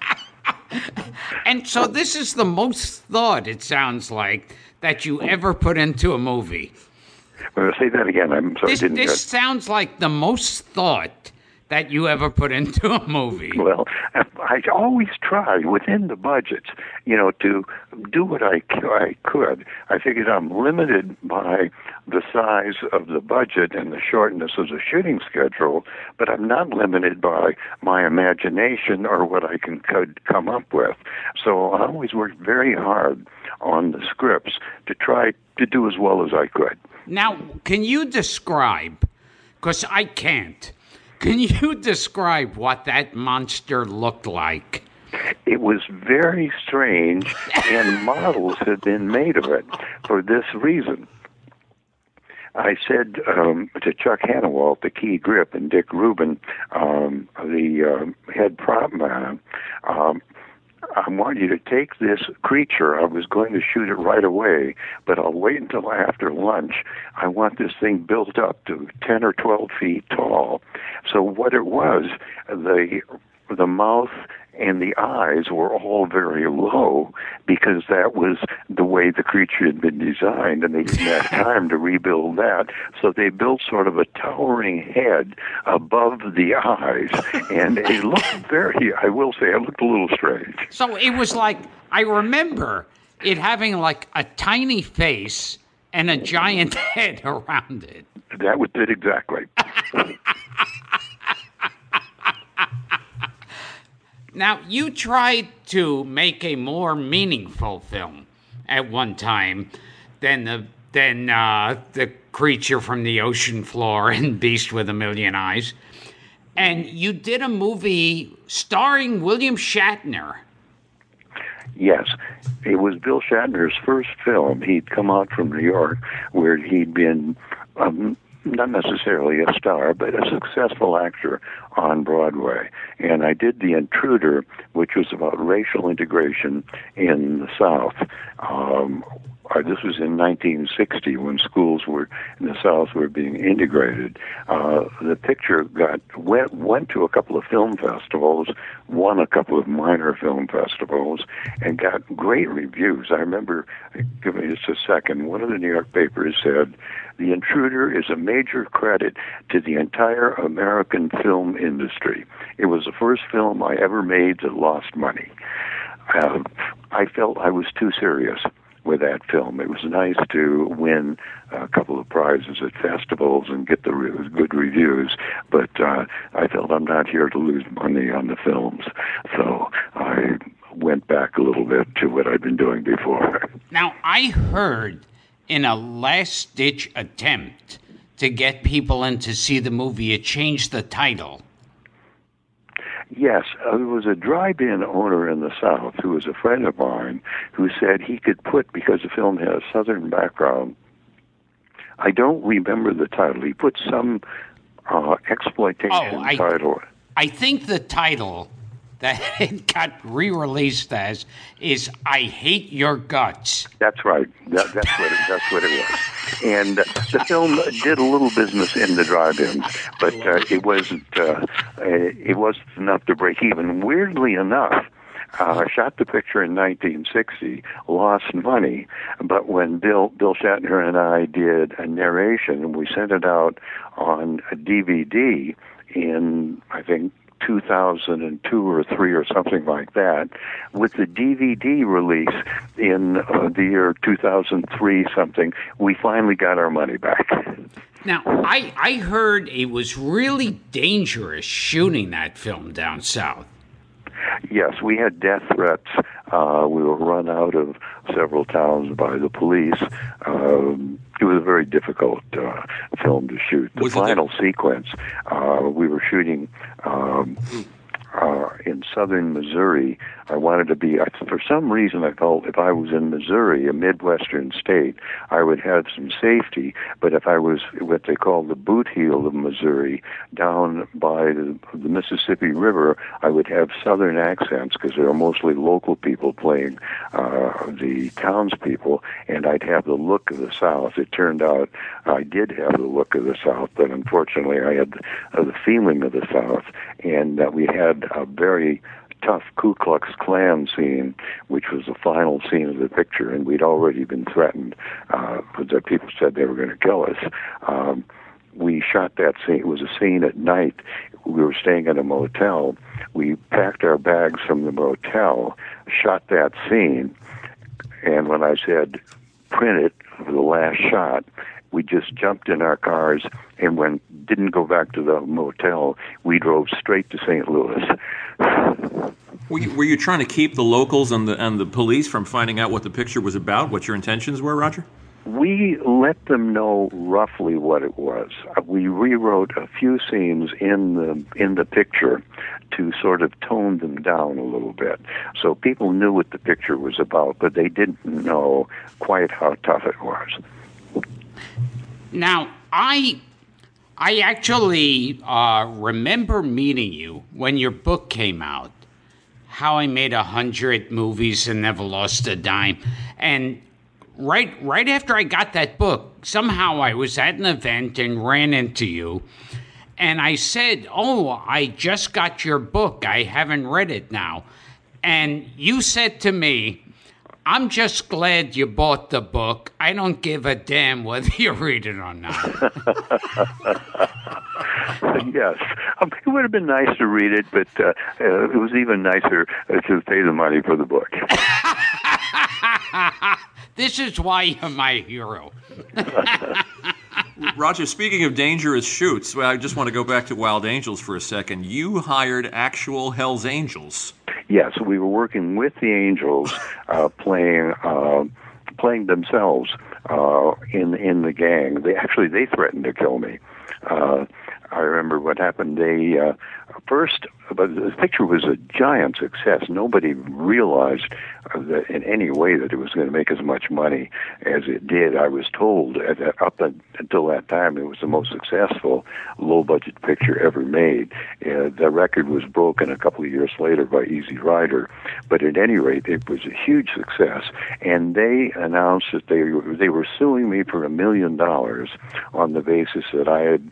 And so this is the most thought, it sounds like, that you ever put into a movie. Well, say that again. I'm sorry. This sounds like the most thought that you ever put into a movie. Well, I always try within the budget, to do what I could. I figured I'm limited by the size of the budget and the shortness of the shooting schedule, but I'm not limited by my imagination or what I could come up with. So I always worked very hard on the scripts to try to do as well as I could. Now, can you describe, because I can't, can you describe what that monster looked like? It was very strange, and models had been made of it for this reason. I said to Chuck Hannawalt, the key grip, and Dick Rubin, the head prop man, I want you to take this creature. I was going to shoot it right away, but I'll wait until after lunch. I want this thing built up to 10 or 12 feet tall. So what it was, the mouth and the eyes were all very low because that was the way the creature had been designed, and they didn't have time to rebuild that. So they built sort of a towering head above the eyes, and it looked I will say, it looked a little strange. So it was like, I remember it having like a tiny face and a giant head around it. That was it exactly. Now, you tried to make a more meaningful film at one time than the creature from the ocean floor and Beast with a Million Eyes. And you did a movie starring William Shatner Yes. It was Bill Shatner's first film. He'd come out from New York, where he'd been not necessarily a star, but a successful actor on Broadway. And I did The Intruder, which was about racial integration in the South. This was in 1960 when schools in the South were being integrated. The picture went to a couple of film festivals, won a couple of minor film festivals, and got great reviews. I remember, give me just a second, one of the New York papers said, "The Intruder is a major credit to the entire American film industry. It was the first film I ever made that lost money." I felt I was too serious with that film. It was nice to win a couple of prizes at festivals and get the good reviews, but I felt I'm not here to lose money on the films. So I went back a little bit to what I'd been doing before. Now, I heard in a last-ditch attempt to get people in to see the movie, it changed the title. Yes, there was a drive-in owner in the South who was a friend of mine who said he could put, because the film had a Southern background, I don't remember the title. He put some exploitation title. I think the title that it got re-released as is "I Hate Your Guts." That's right. That's what it was. And the film did a little business in the drive-ins, but it wasn't enough to break even. Weirdly enough, I shot the picture in 1960, lost money, but when Bill Shatner and I did a narration, we sent it out on a DVD in, I think, 2002 or 3 or something like that. With the DVD release in the year 2003 something, we finally got our money back. Now, I heard it was really dangerous shooting that film down south. Yes, we had death threats. We were run out of several towns by the police. It was a very difficult film to shoot. The final sequence, we were shooting in southern Missouri. I wanted to be, for some reason I felt if I was in Missouri, a Midwestern state, I would have some safety, but if I was what they call the boot heel of Missouri, down by the Mississippi River, I would have southern accents because there are mostly local people playing the townspeople, and I'd have the look of the South. It turned out I did have the look of the South, but unfortunately I had the feeling of the South, and we had a very tough Ku Klux Klan scene, which was the final scene of the picture, and we'd already been threatened because people said they were going to kill us. We shot that scene. It was a scene at night. We were staying at a motel. We packed our bags from the motel, shot that scene, and when I said print it for the last shot, we just jumped in our cars and didn't go back to the motel. We drove straight to St. Louis. Were you trying to keep the locals and the police from finding out what the picture was about, what your intentions were, Roger? We let them know roughly what it was. We rewrote a few scenes in the picture to sort of tone them down a little bit. So people knew what the picture was about, but they didn't know quite how tough it was. Now, I actually remember meeting you when your book came out, How I Made 100 Movies and Never Lost a Dime. And right after I got that book, somehow I was at an event and ran into you. And I said, I just got your book. I haven't read it now. And you said to me, I'm just glad you bought the book. I don't give a damn whether you read it or not. Yes. It would have been nice to read it, but it was even nicer to pay the money for the book. This is why you're my hero. Roger, speaking of dangerous shoots, I just want to go back to Wild Angels for a second. You hired actual Hell's Angels. Yes, we were working with the Angels, playing themselves in the gang. They threatened to kill me. I remember what happened. But the picture was a giant success. Nobody realized that in any way that it was going to make as much money as it did. I was told up until that time it was the most successful low-budget picture ever made. The record was broken a couple of years later by Easy Rider, but at any rate, it was a huge success. And they announced that they were suing me for $1 million on the basis that I had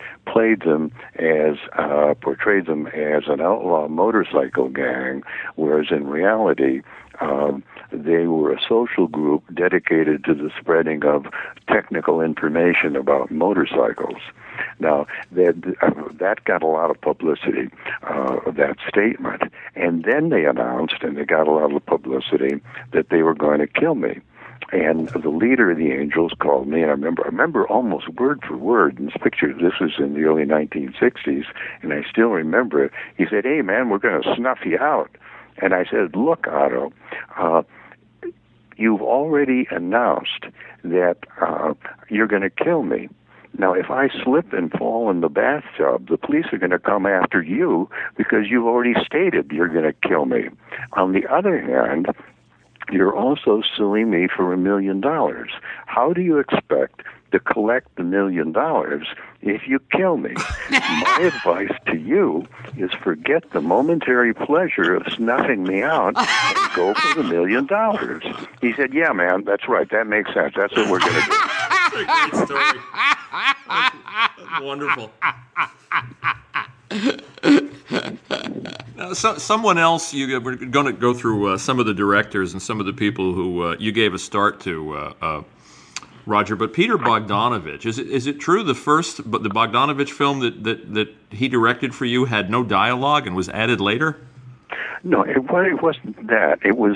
portrayed them as an outlaw motorcycle gang, whereas in reality, they were a social group dedicated to the spreading of technical information about motorcycles. Now, that got a lot of publicity, that statement. And then they announced, and they got a lot of publicity, that they were going to kill me. And the leader of the Angels called me, and I remember almost word for word in this picture. This was in the early 1960s, and I still remember it. He said, "Hey, man, we're going to snuff you out." And I said, "Look, Otto, you've already announced that you're going to kill me. Now, if I slip and fall in the bathtub, the police are going to come after you because you've already stated you're going to kill me. On the other hand, you're also suing me for $1 million. How do you expect to collect the $1 million if you kill me? My advice to you is forget the momentary pleasure of snuffing me out and go for the $1 million." He said, "Yeah, man, that's right. That makes sense. That's what we're going to do." That's a great story. That's wonderful. Now, someone else, we're going to go through some of the directors and some of the people who you gave a start to, Roger. But Peter Bogdanovich, is it true the Bogdanovich film that he directed for you had no dialogue and was added later? No, it wasn't that. It was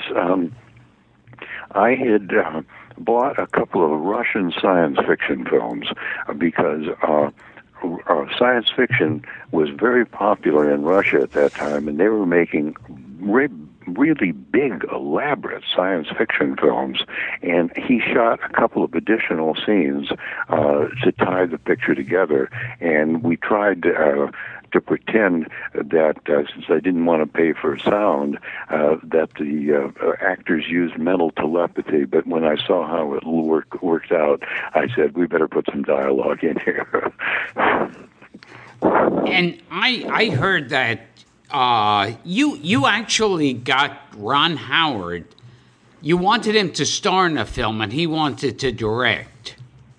I had bought a couple of Russian science fiction films because science fiction was very popular in Russia at that time, and they were making really big, elaborate science fiction films. And he shot a couple of additional scenes to tie the picture together, and we tried to pretend that since I didn't want to pay for sound, that the actors used mental telepathy. But when I saw how it worked out, I said, we better put some dialogue in here. And I heard that you actually got Ron Howard. You wanted him to star in a film, and he wanted to direct.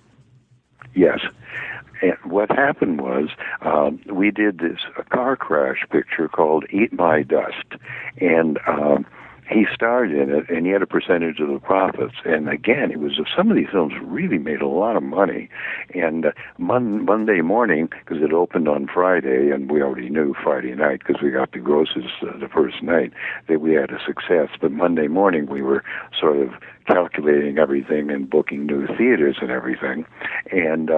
Yes. And what happened was we did this car crash picture called Eat My Dust, and he starred in it, and he had a percentage of the profits. And again, some of these films really made a lot of money. And Monday morning, because it opened on Friday, and we already knew Friday night because we got the grosses the first night that we had a success. But Monday morning, we were sort of calculating everything and booking new theaters and everything. And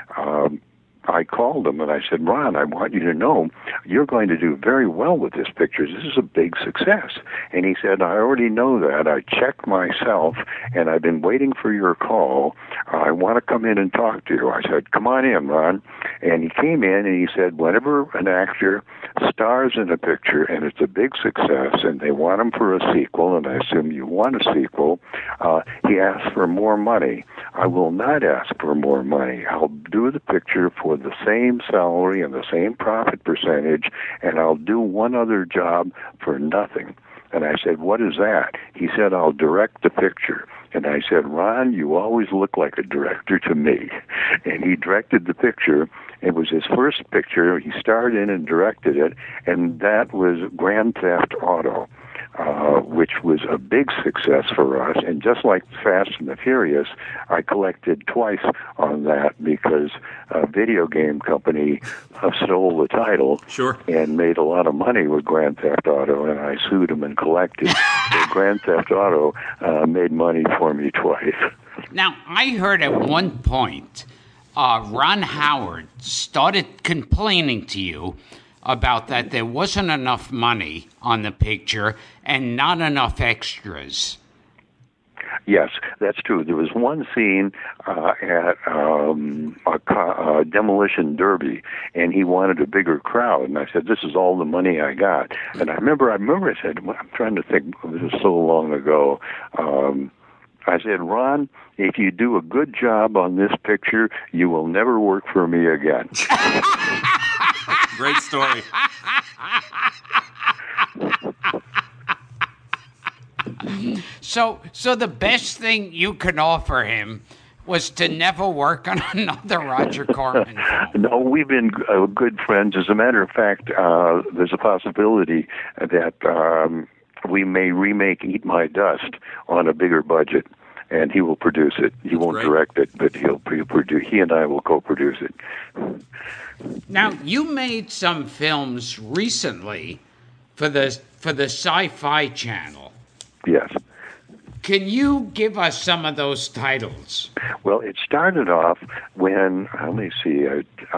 I called him and I said, "Ron, I want you to know you're going to do very well with this picture. This is a big success." And he said, "I already know that. I checked myself, and I've been waiting for your call. I want to come in and talk to you." I said, "Come on in, Ron." And he came in and he said, whenever an actor stars in a picture and it's a big success and they want him for a sequel, and I assume you want a sequel, he asks for more money. I will not ask for more money. I'll do the picture for the same salary and the same profit percentage, and I'll do one other job for nothing. And I said, "What is that?" He said, "I'll direct the picture." And I said, "Ron, you always look like a director to me." And he directed the picture. It was his first picture. He starred in and directed it, and that was Grand Theft Auto, which was a big success for us. And just like Fast and the Furious, I collected twice on that because a video game company stole the title. Sure. And made a lot of money with Grand Theft Auto, and I sued them and collected. So Grand Theft Auto made money for me twice. Now, I heard at one point Ron Howard started complaining to you about that there wasn't enough money on the picture and not enough extras. Yes, that's true. There was one scene at a demolition derby, and he wanted a bigger crowd. And I said, "This is all the money I got." And I remember I said, I'm trying to think. This was so long ago. I said, "Ron, if you do a good job on this picture, you will never work for me again." Great story. So the best thing you could offer him was to never work on another Roger Corman film. No, we've been good friends. As a matter of fact, there's a possibility that we may remake Eat My Dust on a bigger budget, and he will produce it. He won't direct it, but he'll produce. He and I will co-produce it. Now, you made some films recently for the Sci-Fi Channel. Yes. Can you give us some of those titles? Well, it started off when, let me see,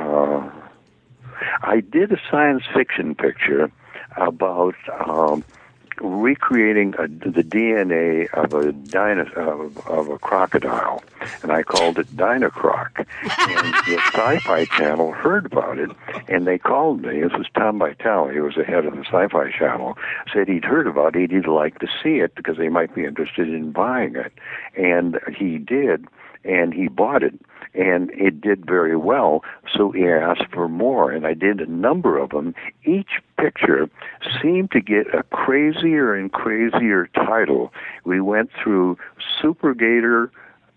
I did a science fiction picture about recreating the DNA of a crocodile, and I called it Dinocroc. And the Sci-Fi Channel heard about it, and they called me. This was Tom Vitale, who was the head of the Sci-Fi Channel, said he'd heard about it, he'd like to see it because they might be interested in buying it. And he did, and he bought it. And it did very well, so he asked for more, and I did a number of them. Each picture seemed to get a crazier and crazier title. We went through Super Gator,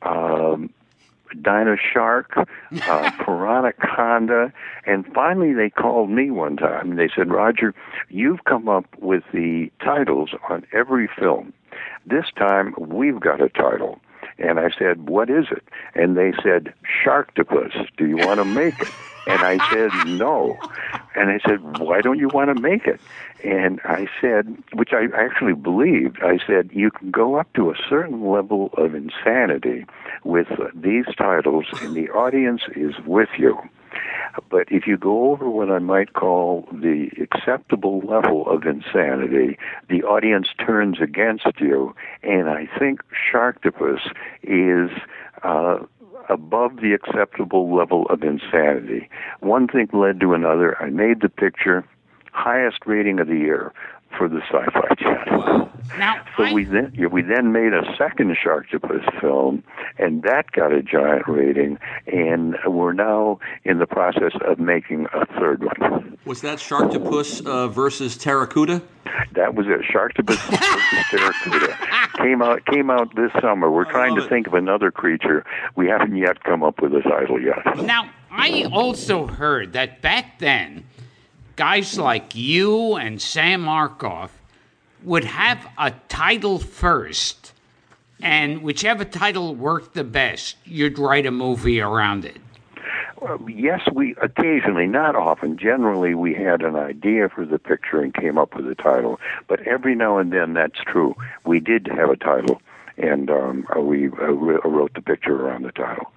Dino Shark, Piranaconda, and finally they called me one time, and they said, "Roger, you've come up with the titles on every film. This time we've got a title." And I said, "What is it?" And they said, "Sharktopus. Do you want to make it?" And I said, "No." And they said, "Why don't you want to make it?" And I said, which I actually believed, I said, "You can go up to a certain level of insanity with these titles, and the audience is with you. But if you go over what I might call the acceptable level of insanity, the audience turns against you, and I think Sharktopus is above the acceptable level of insanity." One thing led to another. I made the picture, highest rating of the year for the Sci-Fi Channel. So we then made a second Sharktopus film, and that got a giant rating, and we're now in the process of making a third one. Was that Sharktopus versus Terracuda? That was it. Sharktopus versus Terracuda came out this summer. We're trying to think of another creature. We haven't yet come up with a title yet. Now, I also heard that back then, guys like you and Sam Markoff would have a title first, and whichever title worked the best, you'd write a movie around it. Yes, we occasionally, not often. Generally, we had an idea for the picture and came up with a title. But every now and then, that's true. We did have a title, and we wrote the picture around the title.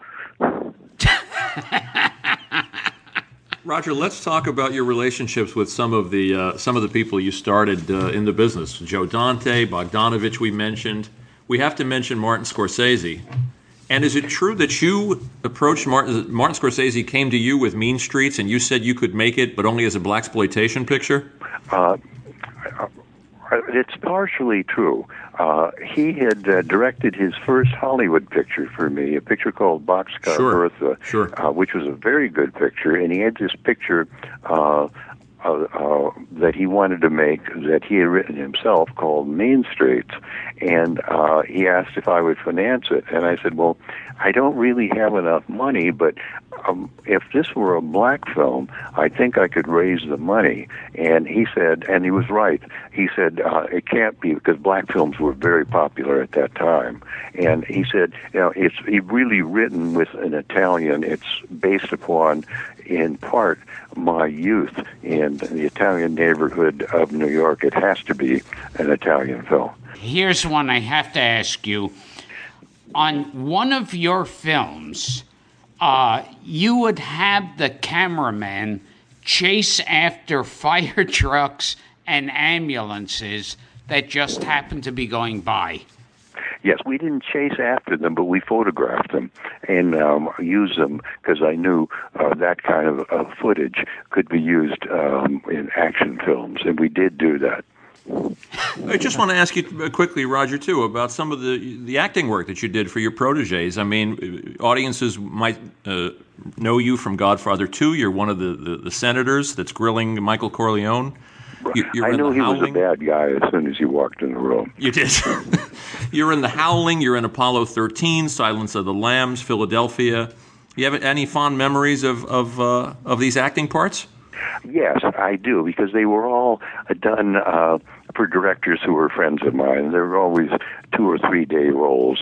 Roger, let's talk about your relationships with some of the people you started in the business. Joe Dante, Bogdanovich, we mentioned. We have to mention Martin Scorsese. And is it true that you approached Martin Scorsese came to you with Mean Streets, and you said you could make it, but only as a blaxploitation picture? It's partially true. He had directed his first Hollywood picture for me, a picture called Boxcar Bertha, which was a very good picture, and he had this picture that he wanted to make that he had written himself called Mean Streets, and he asked if I would finance it, and I said, well, I don't really have enough money, but if this were a black film, I think I could raise the money. And he said, and he was right, he said, it can't be, because black films were very popular at that time. And he said, it's really written with an Italian. It's based upon, in part, my youth in the Italian neighborhood of New York. It has to be an Italian film. Here's one I have to ask you. On one of your films, you would have the cameraman chase after fire trucks and ambulances that just happened to be going by. Yes, we didn't chase after them, but we photographed them and used them because I knew that kind of footage could be used in action films, and we did do that. I just want to ask you quickly, Roger, too, about some of the acting work that you did for your protégés. I mean, audiences might know you from Godfather 2. You're one of the senators that's grilling Michael Corleone. I knew he was a bad guy as soon as he walked in the room. You did. You're in The Howling. You're in Apollo 13, Silence of the Lambs, Philadelphia. You have any fond memories of these acting parts? Yes, I do, because they were all done for directors who were friends of mine. There were always 2 or 3 day roles.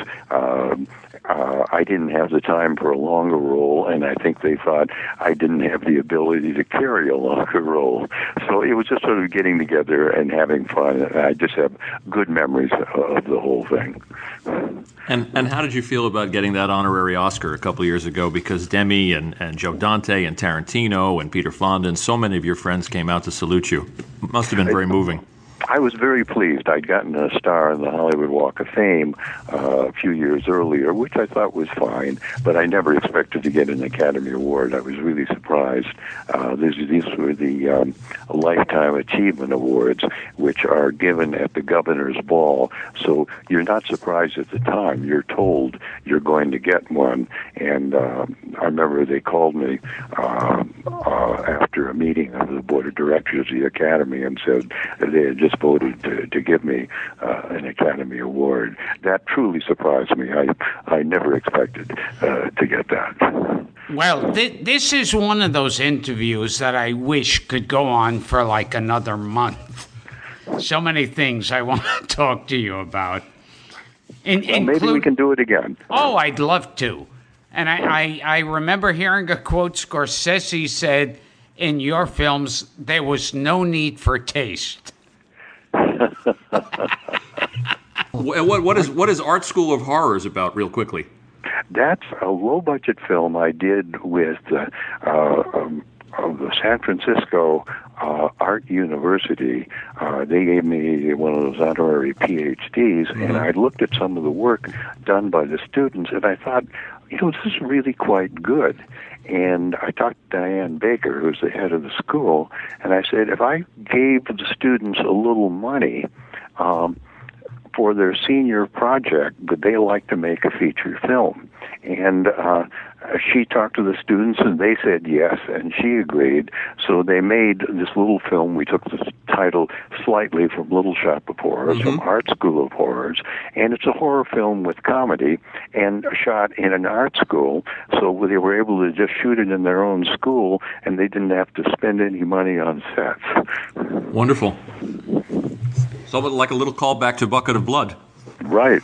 I didn't have the time for a longer role, and I think they thought I didn't have the ability to carry a longer role. So it was just sort of getting together and having fun. I just have good memories of the whole thing. And how did you feel about getting that honorary Oscar a couple of years ago? Because Demi and Joe Dante and Tarantino and Peter Fonda and so many of your friends came out to salute you. It must have been very moving. I was very pleased. I'd gotten a star in the Hollywood Walk of Fame a few years earlier, which I thought was fine, but I never expected to get an Academy Award. I was really surprised. These were the Lifetime Achievement Awards, which are given at the governor's ball, so you're not surprised at the time. You're told you're going to get one, and I remember they called me after a meeting of the board of directors of the Academy and said they had just voted to give me an Academy Award. That truly surprised me. I never expected to get that. Well, this is one of those interviews that I wish could go on for like another month. So many things I want to talk to you about. Maybe we can do it again. Oh, I'd love to. And I remember hearing a quote Scorsese said, in your films, there was no need for taste. What is Art School of Horrors about, real quickly? That's a low-budget film I did with the San Francisco Art University. They gave me one of those honorary PhDs, and I looked at some of the work done by the students, and I thought, this is really quite good. And I talked to Diane Baker, who's the head of the school, and I said, if I gave the students a little money for their senior project, would they like to make a feature film? And she talked to the students, and they said yes, and she agreed. So they made this little film. We took the title slightly from Little Shop of Horrors, from Art School of Horrors, and it's a horror film with comedy and shot in an art school. So they were able to just shoot it in their own school, and they didn't have to spend any money on sets. Wonderful. So like a little callback to Bucket of Blood. Right.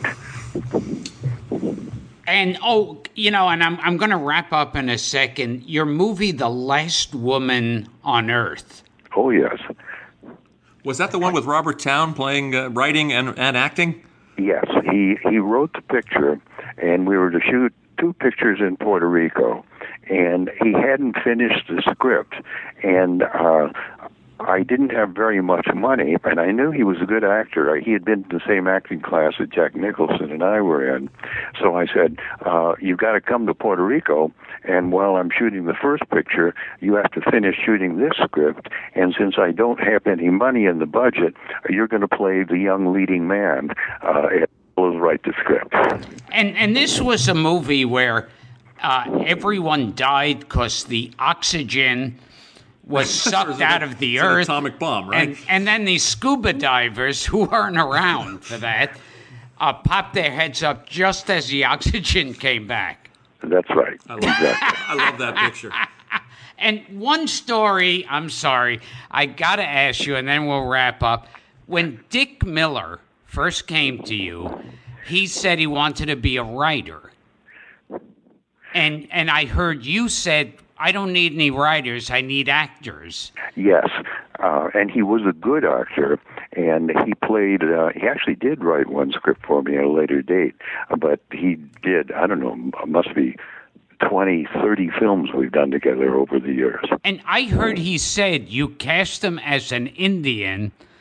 And, and I'm going to wrap up in a second. Your movie, The Last Woman on Earth. Oh, yes. Was that the one with Robert Towne playing, writing and acting? Yes. He wrote the picture, and we were to shoot 2 pictures in Puerto Rico, and he hadn't finished the script. And I didn't have very much money, and I knew he was a good actor. He had been in the same acting class that Jack Nicholson and I were in. So I said, you've got to come to Puerto Rico, and while I'm shooting the first picture, you have to finish shooting this script, and since I don't have any money in the budget, you're going to play the young leading man and write the script. And this was a movie where everyone died because the oxygen was sucked out of the earth. An atomic bomb, right? And then these scuba divers who weren't around for that popped their heads up just as the oxygen came back. That's right. I love that. I love that picture. And one story, I'm sorry, I got to ask you, and then we'll wrap up. When Dick Miller first came to you, he said he wanted to be a writer. And I heard you said, I don't need any writers, I need actors. Yes, and he was a good actor, and he played, he actually did write one script for me at a later date, but he did, I don't know, must be 20, 30 films we've done together over the years. And I heard he said you cast him as an Indian,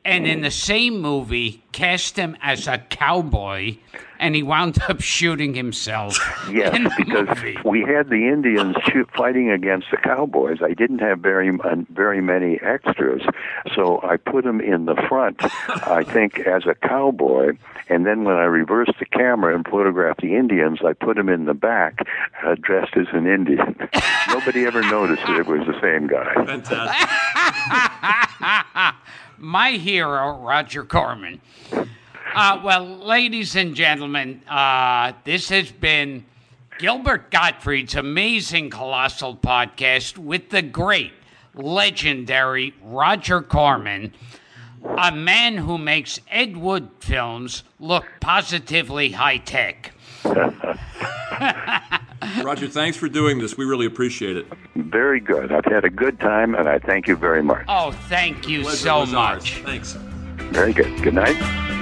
and in the same movie cast him as a cowboy, and he wound up shooting himself. Yes, in the because movie. we had the Indians fighting against the cowboys. I didn't have very many extras, so I put him in the front, I think, as a cowboy, and then when I reversed the camera and photographed the Indians, I put him in the back, dressed as an Indian. Nobody ever noticed that it was the same guy. Fantastic. My hero, Roger Corman. Well, ladies and gentlemen, this has been Gilbert Gottfried's amazing colossal podcast with the great, legendary Roger Corman, a man who makes Ed Wood films look positively high-tech. Roger, thanks for doing this. We really appreciate it. Very good. I've had a good time, and I thank you very much. Oh, thank you Pleasure so was ours. much. Thanks. Very good. Good night.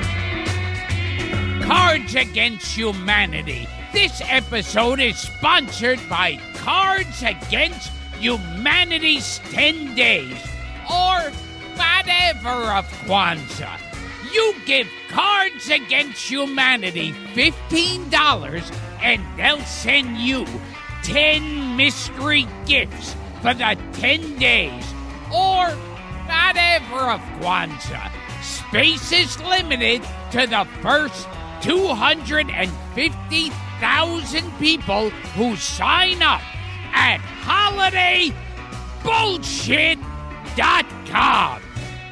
Cards Against Humanity. This episode is sponsored by Cards Against Humanity's 10 Days, or whatever of Kwanzaa. You give Cards Against Humanity $15 and they'll send you 10 mystery gifts for the 10 days, or whatever of Kwanzaa. Space is limited to the first 250,000 people who sign up at holidaybullshit.com.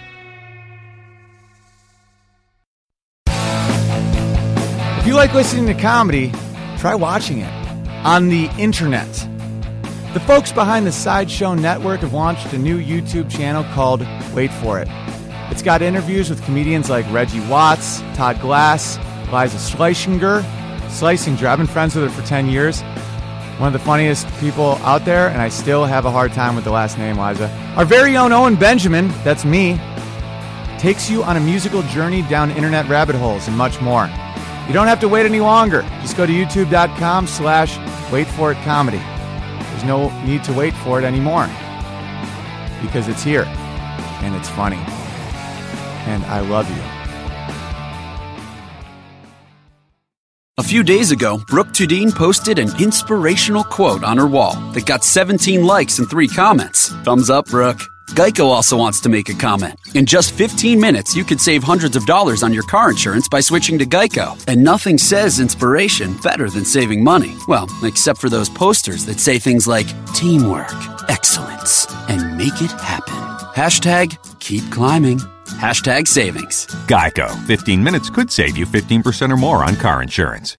If you like listening to comedy, try watching it on the internet. The folks behind the Sideshow Network have launched a new YouTube channel called Wait For It. It's got interviews with comedians like Reggie Watts, Todd Glass, Liza Schlesinger. I've been friends with her for 10 years. One of the funniest people out there, and I still have a hard time with the last name, Liza. Our very own Owen Benjamin, that's me, takes you on a musical journey down internet rabbit holes and much more. You don't have to wait any longer. Just go to youtube.com/waitforitcomedy. There's no need to wait for it anymore because it's here and it's funny. And I love you. A few days ago, Brooke Tudine posted an inspirational quote on her wall that got 17 likes and 3 comments. Thumbs up, Brooke. Geico also wants to make a comment. In just 15 minutes, you could save hundreds of dollars on your car insurance by switching to Geico. And nothing says inspiration better than saving money. Well, except for those posters that say things like teamwork, excellence, and make it happen. Hashtag keep climbing. Hashtag savings. Geico. 15 minutes could save you 15% or more on car insurance.